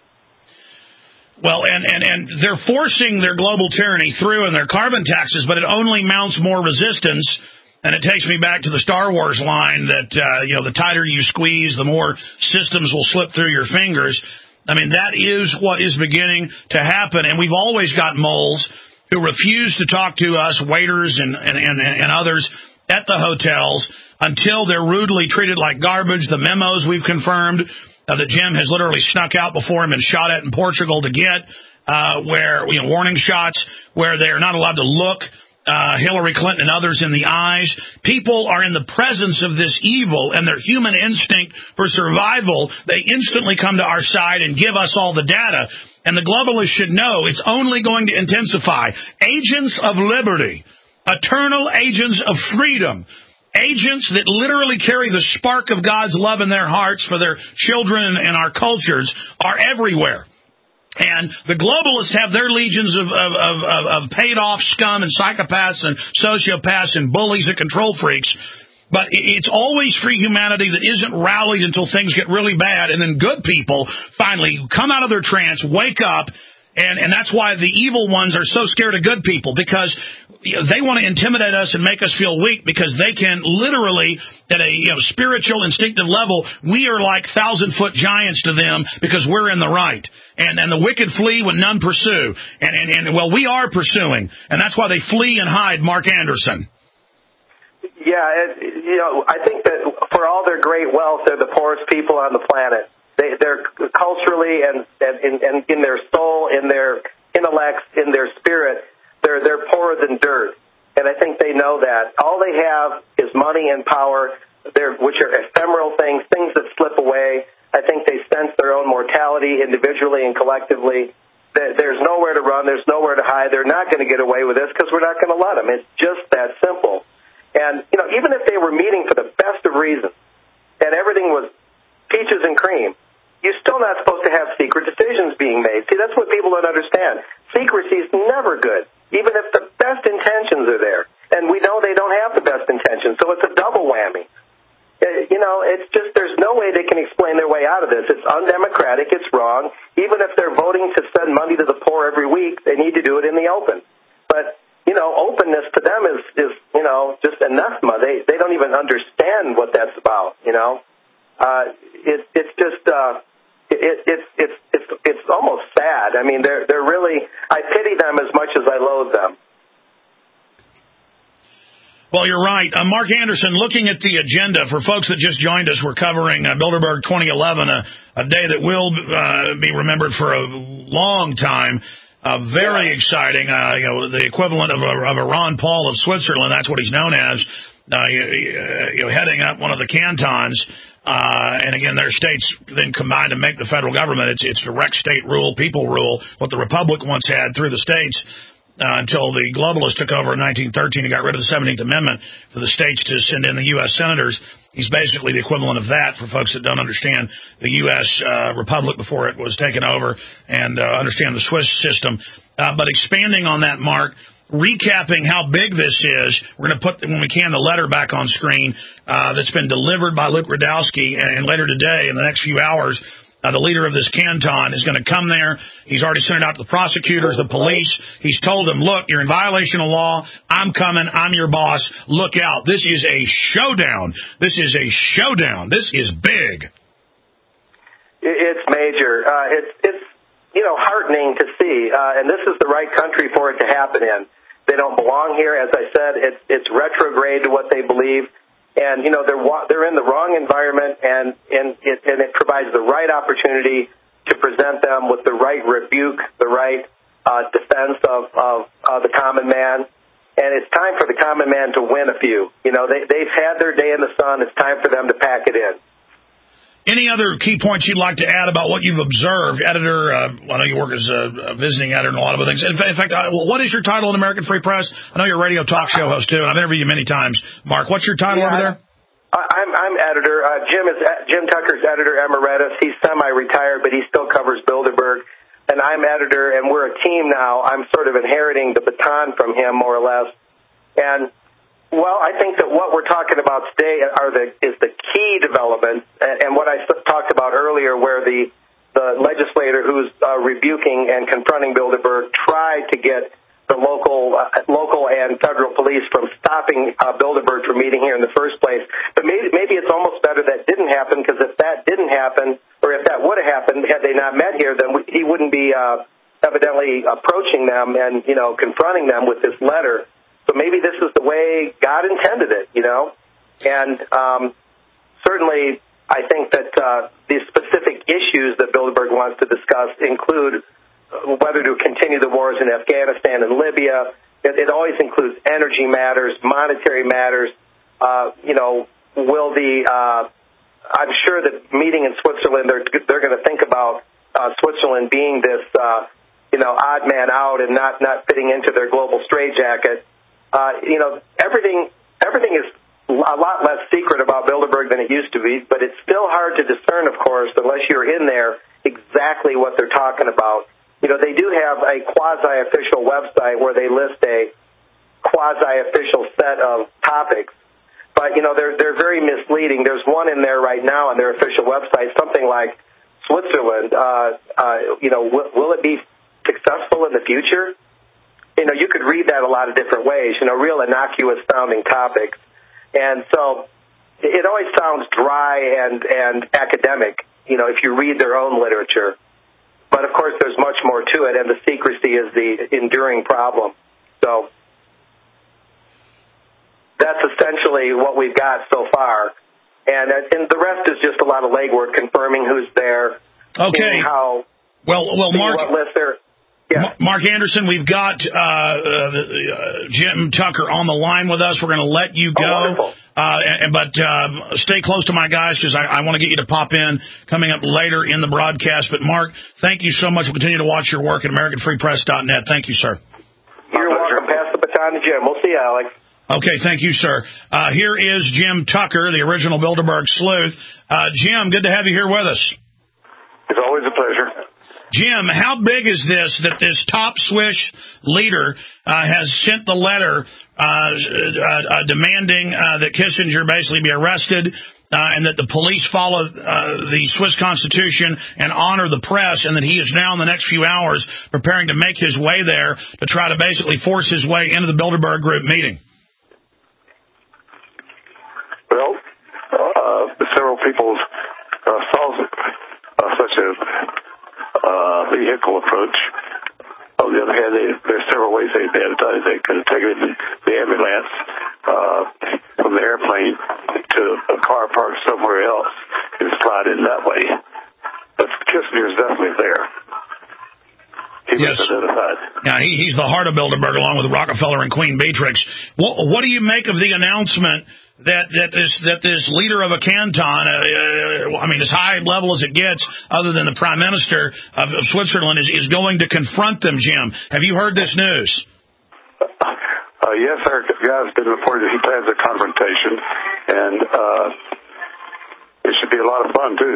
Well, and, and, and they're forcing their global tyranny through in their carbon taxes, but it only mounts more resistance. And it takes me back to the Star Wars line that, uh, you know, the tighter you squeeze, the more systems will slip through your fingers. I mean, that is what is beginning to happen. And we've always got moles who refuse to talk to us, waiters and, and, and, and others, at the hotels until they're rudely treated like garbage. The memos we've confirmed uh, that Jim has literally snuck out before him and shot at in Portugal to get, uh, where, you know, warning shots where they're not allowed to look uh, Hillary Clinton and others in the eyes. People are in the presence of this evil, and their human instinct for survival, they instantly come to our side and give us all the data. And the globalists should know it's only going to intensify. Agents of liberty, eternal agents of freedom, agents that literally carry the spark of God's love in their hearts for their children and our cultures are everywhere. And the globalists have their legions of, of, of, of paid-off scum and psychopaths and sociopaths and bullies and control freaks. But it's always free humanity that isn't rallied until things get really bad, and then good people finally come out of their trance, wake up, and, and that's why the evil ones are so scared of good people, because they want to intimidate us and make us feel weak, because they can literally, at a you know, spiritual, instinctive level, we are like thousand-foot giants to them because we're in the right. And, and the wicked flee when none pursue. And, and, and, well, we are pursuing, and that's why they flee and hide Mark Anderson. Yeah, it, you know, I think that for all their great wealth, they're the poorest people on the planet. They, they're culturally and, and, and in their soul, in their intellects, in their spirit, they're they're poorer than dirt. And I think they know that. All they have is money and power, they're, which are ephemeral things, things that slip away. I think they sense their own mortality individually and collectively. There's nowhere to run. There's nowhere to hide. They're not going to get away with this because we're not going to let them. It's just that simple. And, you know, even if they were meeting for the best of reasons and everything was peaches and cream, you're still not supposed to have secret decisions being made. See, that's what people don't understand. Secrecy is never good, even if the best intentions are there. And we know they don't have the best intentions, so it's a double whammy. You know, it's just there's no way they can explain their way out of this. It's undemocratic. It's wrong. Even if they're voting to send money to the poor every week, they need to do it in the open. But, you know, openness to them is, is you know, just anathema. They, they don't even understand what that's about, you know. Uh, it, it's just... Uh, It, it's it's it's it's almost sad. I mean, they're they're really. I pity them as much as I loathe them. Well, you're right, uh, Mark Anderson. Looking at the agenda for folks that just joined us, we're covering uh, Bilderberg twenty eleven, a, a day that will uh, be remembered for a long time. Uh, very yeah. exciting. Uh, you know, the equivalent of a, of a Ron Paul of Switzerland. That's what he's known as. Uh, you, you know, heading up one of the cantons. Uh, and again, their states then combine to make the federal government. It's, it's direct state rule, people rule, what the Republic once had through the states uh, until the globalists took over in nineteen thirteen and got rid of the seventeenth Amendment for the states to send in the U S senators. He's basically the equivalent of that for folks that don't understand the U S Uh, Republic before it was taken over and uh, understand the Swiss system. Uh, but expanding on that, Mark, recapping how big this is, we're going to put, when we can, the letter back on screen uh, that's been delivered by Luke Rudkowski, and, and later today, in the next few hours, uh, the leader of this canton is going to come there. He's already sent it out to the prosecutors, the police. He's told them, look, you're in violation of law. I'm coming. I'm your boss. Look out. This is a showdown. This is a showdown. This is big. It's major. Uh, it's, it's, you know, heartening to see, uh, and this is the right country for it to happen in. They don't belong here. As I said, it's, it's retrograde to what they believe. And, you know, they're, they're in the wrong environment, and, and, it, and it provides the right opportunity to present them with the right rebuke, the right uh, defense of, of uh, the common man. And it's time for the common man to win a few. You know, they, they've had their day in the sun. It's time for them to pack it in. Any other key points you'd like to add about what you've observed? Editor, uh, I know you work as a, a visiting editor and a lot of other things. In fact, in fact uh, what is your title in American Free Press? I know you're a radio talk show host, too, and I've interviewed you many times. Mark, what's your title yeah, over there? I, I'm, I'm editor. Uh, Jim is Jim Tucker's editor emeritus. He's semi-retired, but he still covers Bilderberg. And I'm editor, and we're a team now. I'm sort of inheriting the baton from him, more or less. And well, I think that what we're talking about today are the is the key development, and what I talked about earlier, where the the legislator who's uh, rebuking and confronting Bilderberg tried to get the local uh, local and federal police from stopping uh, Bilderberg from meeting here in the first place. But maybe maybe it's almost better that didn't happen, because if that didn't happen, or if that would have happened had they not met here, then we, he wouldn't be uh, evidently approaching them and you know confronting them with this letter. So maybe this is the way God intended it, you know. And um, certainly I think that uh, the specific issues that Bilderberg wants to discuss include whether to continue the wars in Afghanistan and Libya. It, it always includes energy matters, monetary matters. Uh, you know, will the uh, I'm sure that meeting in Switzerland, they're, they're going to think about uh, Switzerland being this, uh, you know, odd man out and not, not fitting into their global straitjacket. Uh, you know, everything everything is a lot less secret about Bilderberg than it used to be, but it's still hard to discern, of course, unless you're in there, exactly what they're talking about. You know, they do have a quasi-official website where they list a quasi-official set of topics, but, you know, they're, they're very misleading. There's one in there right now on their official website, something like Switzerland, uh, uh, you know, will, will it be successful in the future? You know, you could read that a lot of different ways, you know, real innocuous-sounding topics. And so it always sounds dry and, and academic, you know, if you read their own literature. But, of course, there's much more to it, and the secrecy is the enduring problem. So that's essentially what we've got so far. And, and the rest is just a lot of legwork, confirming who's there, okay. how, well, well, Mark, what list they're... Yeah. Mark Anderson, we've got uh, uh, Jim Tucker on the line with us. We're going to let you go, oh, uh, but uh, stay close to my guys, because I, I want to get you to pop in coming up later in the broadcast. But, Mark, thank you so much. We'll continue to watch your work at American Free Press dot net. Thank you, sir. You're welcome. Pass the baton to Jim. We'll see you, Alex. Okay, thank you, sir. Uh, here is Jim Tucker, the original Bilderberg sleuth. Uh, Jim, good to have you here with us. It's always a pleasure. Jim, how big is this that this top Swiss leader uh, has sent the letter uh, uh, uh, demanding uh, that Kissinger basically be arrested uh, and that the police follow uh, the Swiss Constitution and honor the press, and that he is now in the next few hours preparing to make his way there to try to basically force his way into the Bilderberg Group meeting? Well, uh, several people uh, saw uh, such a Uh, vehicle approach. On the other hand, they, there's several ways they advertise. They could have taken the ambulance uh, from the airplane to a car parked somewhere else and slide in that way. But Kissinger's definitely there. he yes. was identified. Yeah, he, he's the heart of Bilderberg, along with Rockefeller and Queen Beatrix. What, what do you make of the announcement that that this that this leader of a canton, uh, uh, I mean, as high level as it gets, other than the Prime Minister of, of Switzerland, is, is going to confront them, Jim? Have you heard this news? Uh, yes, our guy's been reported that he plans a confrontation, and uh, it should be a lot of fun, too.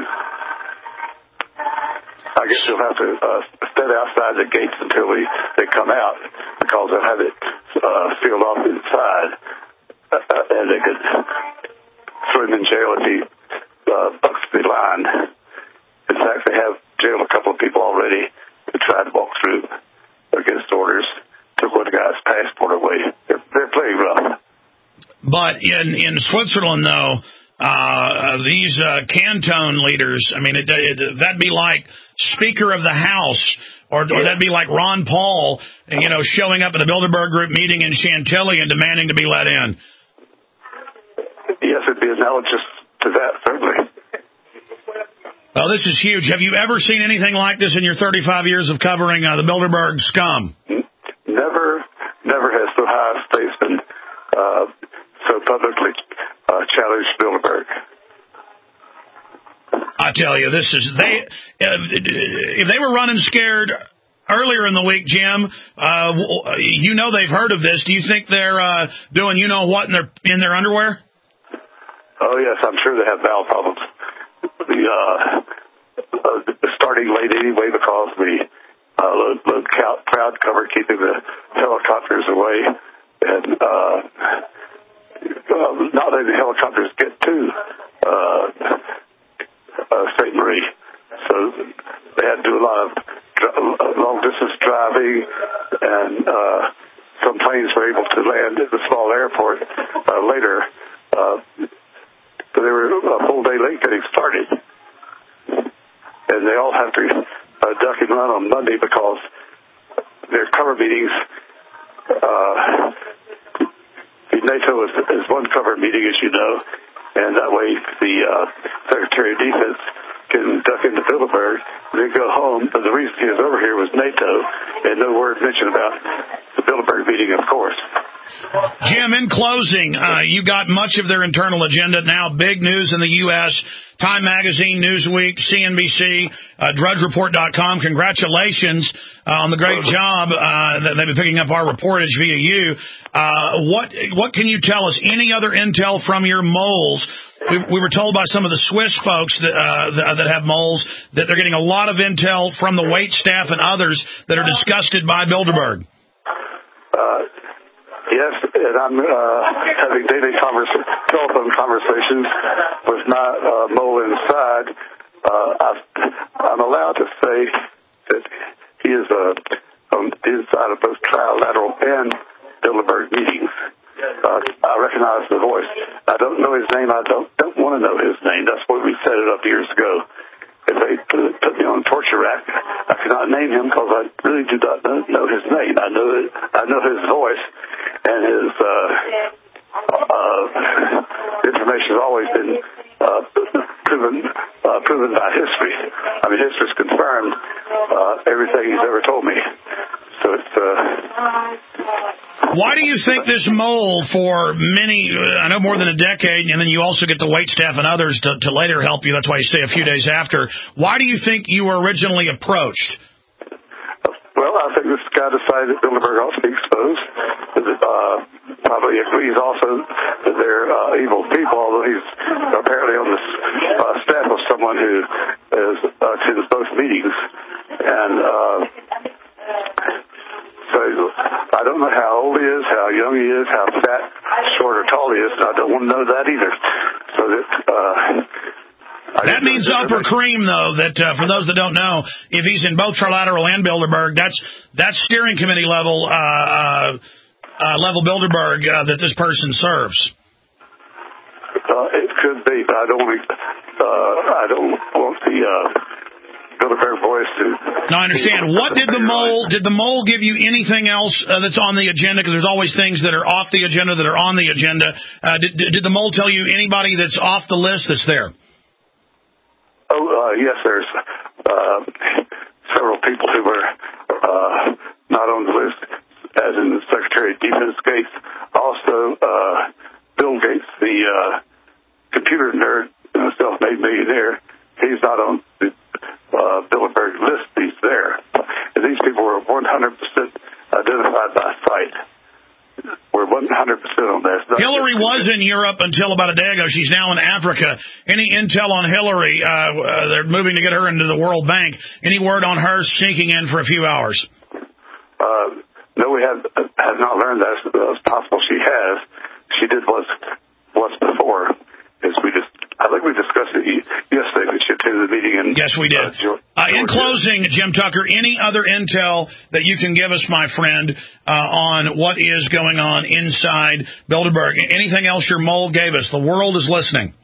I guess you'll have to uh, stand outside the gates until we, they come out, because they'll have it uh, sealed off inside, uh, and they could throw him in jail if he uh, bucks the line. In fact, they have jailed a couple of people already who tried to walk through against orders, took one guy's passport away. They're, they're playing rough. But in, in Switzerland, though, Uh, these uh, canton leaders, I mean, it, it, that'd be like Speaker of the House, or, or that'd be like Ron Paul, you know, showing up at a Bilderberg Group meeting in Chantilly and demanding to be let in. Yes, it'd be analogous to that, certainly. Well, this is huge. Have you ever seen anything like this in your thirty-five years of covering uh, the Bilderberg scum? Never, never has so high a statesman uh, so publicly Uh, challenge Bilderberg. I tell you, this is they. Uh, if they were running scared earlier in the week, Jim, uh, you know they've heard of this. Do you think they're uh, doing you know what in their in their underwear? Oh yes, I'm sure they have bowel problems. The uh, uh, starting late anyway because the uh, low, low crowd cover keeping the helicopters away, and. Uh, Uh, not letting the helicopters get to uh, uh, Saint Marie. So they had to do a lot of dr- long-distance driving, and uh, some planes were able to land at the small airport uh, later. Uh, but they were a full day late getting started. And they all have to uh, duck and run on Monday because their cover meetings uh, NATO is, is one cover meeting, as you know, and that way the uh, Secretary of Defense can duck into Bilderberg and then go home. But the reason he was over here was NATO, and no word mentioned about the Bilderberg meeting, of course. Jim, in closing, uh, you got much of their internal agenda now. Big news in the U S Time Magazine, Newsweek, C N B C, uh, Drudge Report dot com. Congratulations uh, on the great job uh, that they've been picking up our reportage via you. Uh, what what can you tell us? Any other intel from your moles? We, we were told by some of the Swiss folks that, uh, that have moles that they're getting a lot of intel from the wait staff and others that are disgusted by Bilderberg. Uh, yes, and I'm uh, having daily conversa- telephone conversations with my uh, mole inside. Uh, I've, I'm allowed to say that he is uh, on the inside of both trilateral and Bilderberg meetings. Uh, I recognize the voice. I don't know his name. I don't, don't want to know his name. That's why we set it up years ago. If they put, put me on a torture rack, I cannot name him because I really do not know, know his name. I know it, I know his voice, and his uh, uh, information has always been uh, proven uh, proven by history. I mean, history's confirmed uh, everything he's ever told me. So it's. Uh, Why do you think this mole for many, I know more than a decade, and then you also get the wait staff and others to, to later help you, that's why you stay a few days after, why do you think you were originally approached? Well, I think this guy decided that Bilderberg ought to be exposed. Uh, probably agrees also that they're uh, evil people, although he's apparently on the uh, staff of someone who is, uh, attends both meetings. And uh, so I don't know how old he is, how young he is, how fat, short, or tall he is. And I don't want to know that either. So that... Uh, That means upper cream, though, that uh, for those that don't know, if he's in both Trilateral and Bilderberg, that's that's steering committee level uh, uh, uh, level Bilderberg uh, that this person serves. Uh, it could be, but I don't want uh, I don't want the uh, Bilderberg voice to... No, I understand. What did the mole, did the mole give you anything else uh, that's on the agenda? Because there's always things that are off the agenda that are on the agenda. Uh, did, did the mole tell you anybody that's off the list that's there? Oh, uh, yes, there's uh, several people who were uh, not on the list, as in the Secretary of Defense Gates. Also, uh, Bill Gates, the uh, computer nerd, uh, self-made millionaire, he's not on the uh, Bilderberg list. He's there. And these people were one hundred percent identified by sight. We're one hundred percent on this. Hillary was in Europe until about a day ago. She's now in Africa. Any intel on Hillary? Uh, uh, they're moving to get her into the World Bank. Any word on her sneaking in for a few hours? Uh, no, we have have not learned that. It's possible she has. She did once once before. As we just, I think we discussed it yesterday. We should attend the meeting. In, yes, we did. Uh, uh, in closing, Jim Tucker, any other intel that you can give us, my friend, uh, on what is going on inside Bilderberg? Anything else your mole gave us? The world is listening.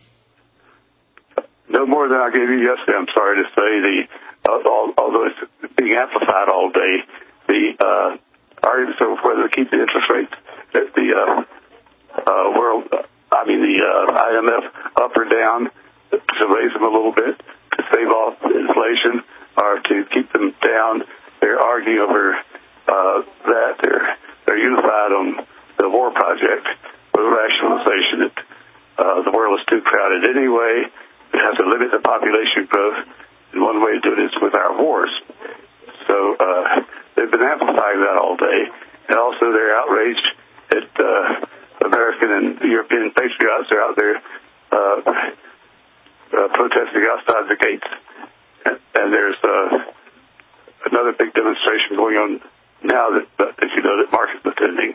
No more than I gave you yesterday. I'm sorry to say. The uh, although it's being amplified all day, the uh, arguments over whether to keep the interest rates at the uh, uh, world. Uh, I mean, the uh, I M F up or down, to raise them a little bit, to stave off inflation, or to keep them down. They're arguing over uh, that. They're they're unified on the war project, with rationalization that uh, the world is too crowded anyway. It has to limit the population growth, and one way to do it is with our wars. So uh, they've been amplifying that all day, and also they're outraged at Uh, American and European patriots are out there uh, uh, protesting outside the gates. And, and there's uh, another big demonstration going on now that, that you know, that Mark is attending.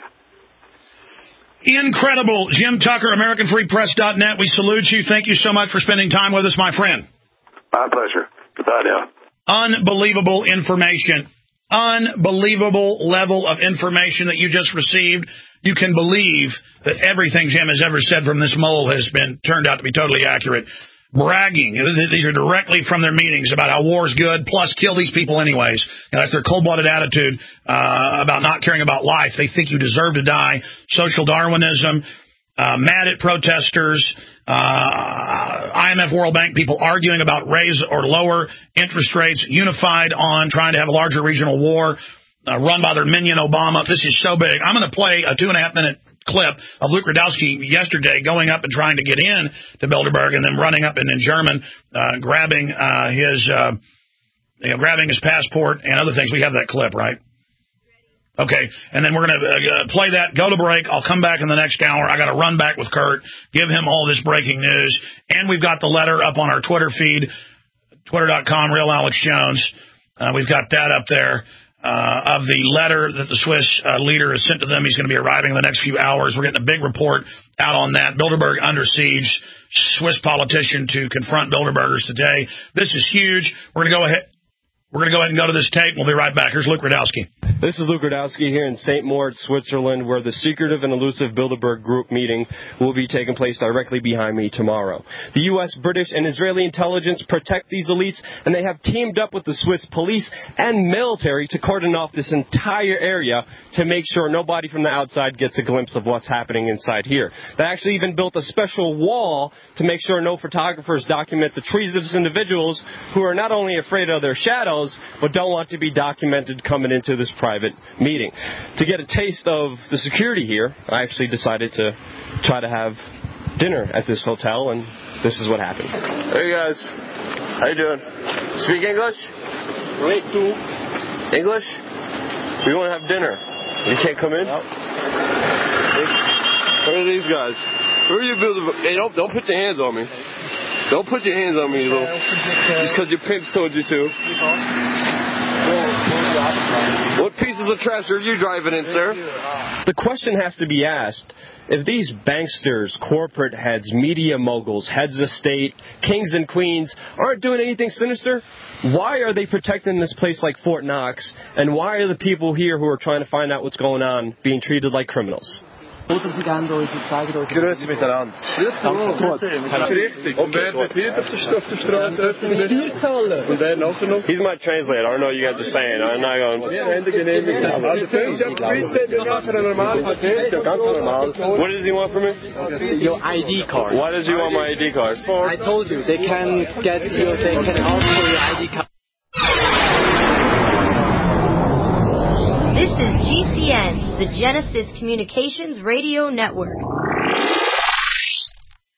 Incredible. Jim Tucker, American Free Press dot net. We salute you. Thank you so much for spending time with us, my friend. My pleasure. Goodbye now. Unbelievable information. Unbelievable level of information that you just received. You can believe that everything Jim has ever said from this mole has been turned out to be totally accurate. Bragging. These are directly from their meetings about how war's good, plus kill these people anyways. And that's their cold-blooded attitude uh, about not caring about life. They think you deserve to die. Social Darwinism. Uh, mad at protesters. Uh, I M F World Bank people arguing about raise or lower interest rates. Unified on trying to have a larger regional war. Uh, run by their minion Obama. This is so big. I'm going to play a two and a half minute clip of Luke Rudkowski yesterday going up and trying to get in to Bilderberg and then running up and in German, uh, grabbing uh, his uh, you know, grabbing his passport and other things. We have that clip, right? Okay, and then we're going to uh, play that, go to break. I'll come back in the next hour. I got to run back with Kurt, give him all this breaking news, and we've got the letter up on our Twitter feed, twitter dot com, Real Alex Jones. Uh, we've got that up there. Uh, of the letter that the Swiss uh, leader has sent to them. He's going to be arriving in the next few hours. We're getting a big report out on that. Bilderberg under siege. Swiss politician to confront Bilderbergers today. This is huge. We're going to go ahead. We're going to go ahead and go to this tape. We'll be right back. Here's Luke Rudkowski. This is Luke Rudkowski here in Saint Moritz, Switzerland, where the secretive and elusive Bilderberg Group meeting will be taking place directly behind me tomorrow. The U S, British, and Israeli intelligence protect these elites, and they have teamed up with the Swiss police and military to cordon off this entire area to make sure nobody from the outside gets a glimpse of what's happening inside here. They actually even built a special wall to make sure no photographers document the treasonous individuals who are not only afraid of their shadows, but don't want to be documented coming into this private meeting. To get a taste of the security here, I actually decided to try to have dinner at this hotel, and this is what happened. Hey guys, how you doing? Speak English? Wait, two. English? We want to have dinner. You can't come in? Nope. Who are these guys? Who are you building? Hey, don't, don't put your hands on me. Don't put your hands on me, little. Just because your pimps told you to. What pieces of trash are you driving in, sir? The question has to be asked, if these banksters, corporate heads, media moguls, heads of state, kings and queens aren't doing anything sinister, why are they protecting this place like Fort Knox? And why are the people here who are trying to find out what's going on being treated like criminals? Grüezi miteinander. Richtig. Und wer befiehlt auf der Straße öffentlich? Und wer nachher noch? He's my translator. I don't know what you guys are saying. I'm not going... What does he want from me? Your I D card. Why does he want my I D card? I told you, they can get your, they can ask for your I D card. the Genesis Communications Radio Network.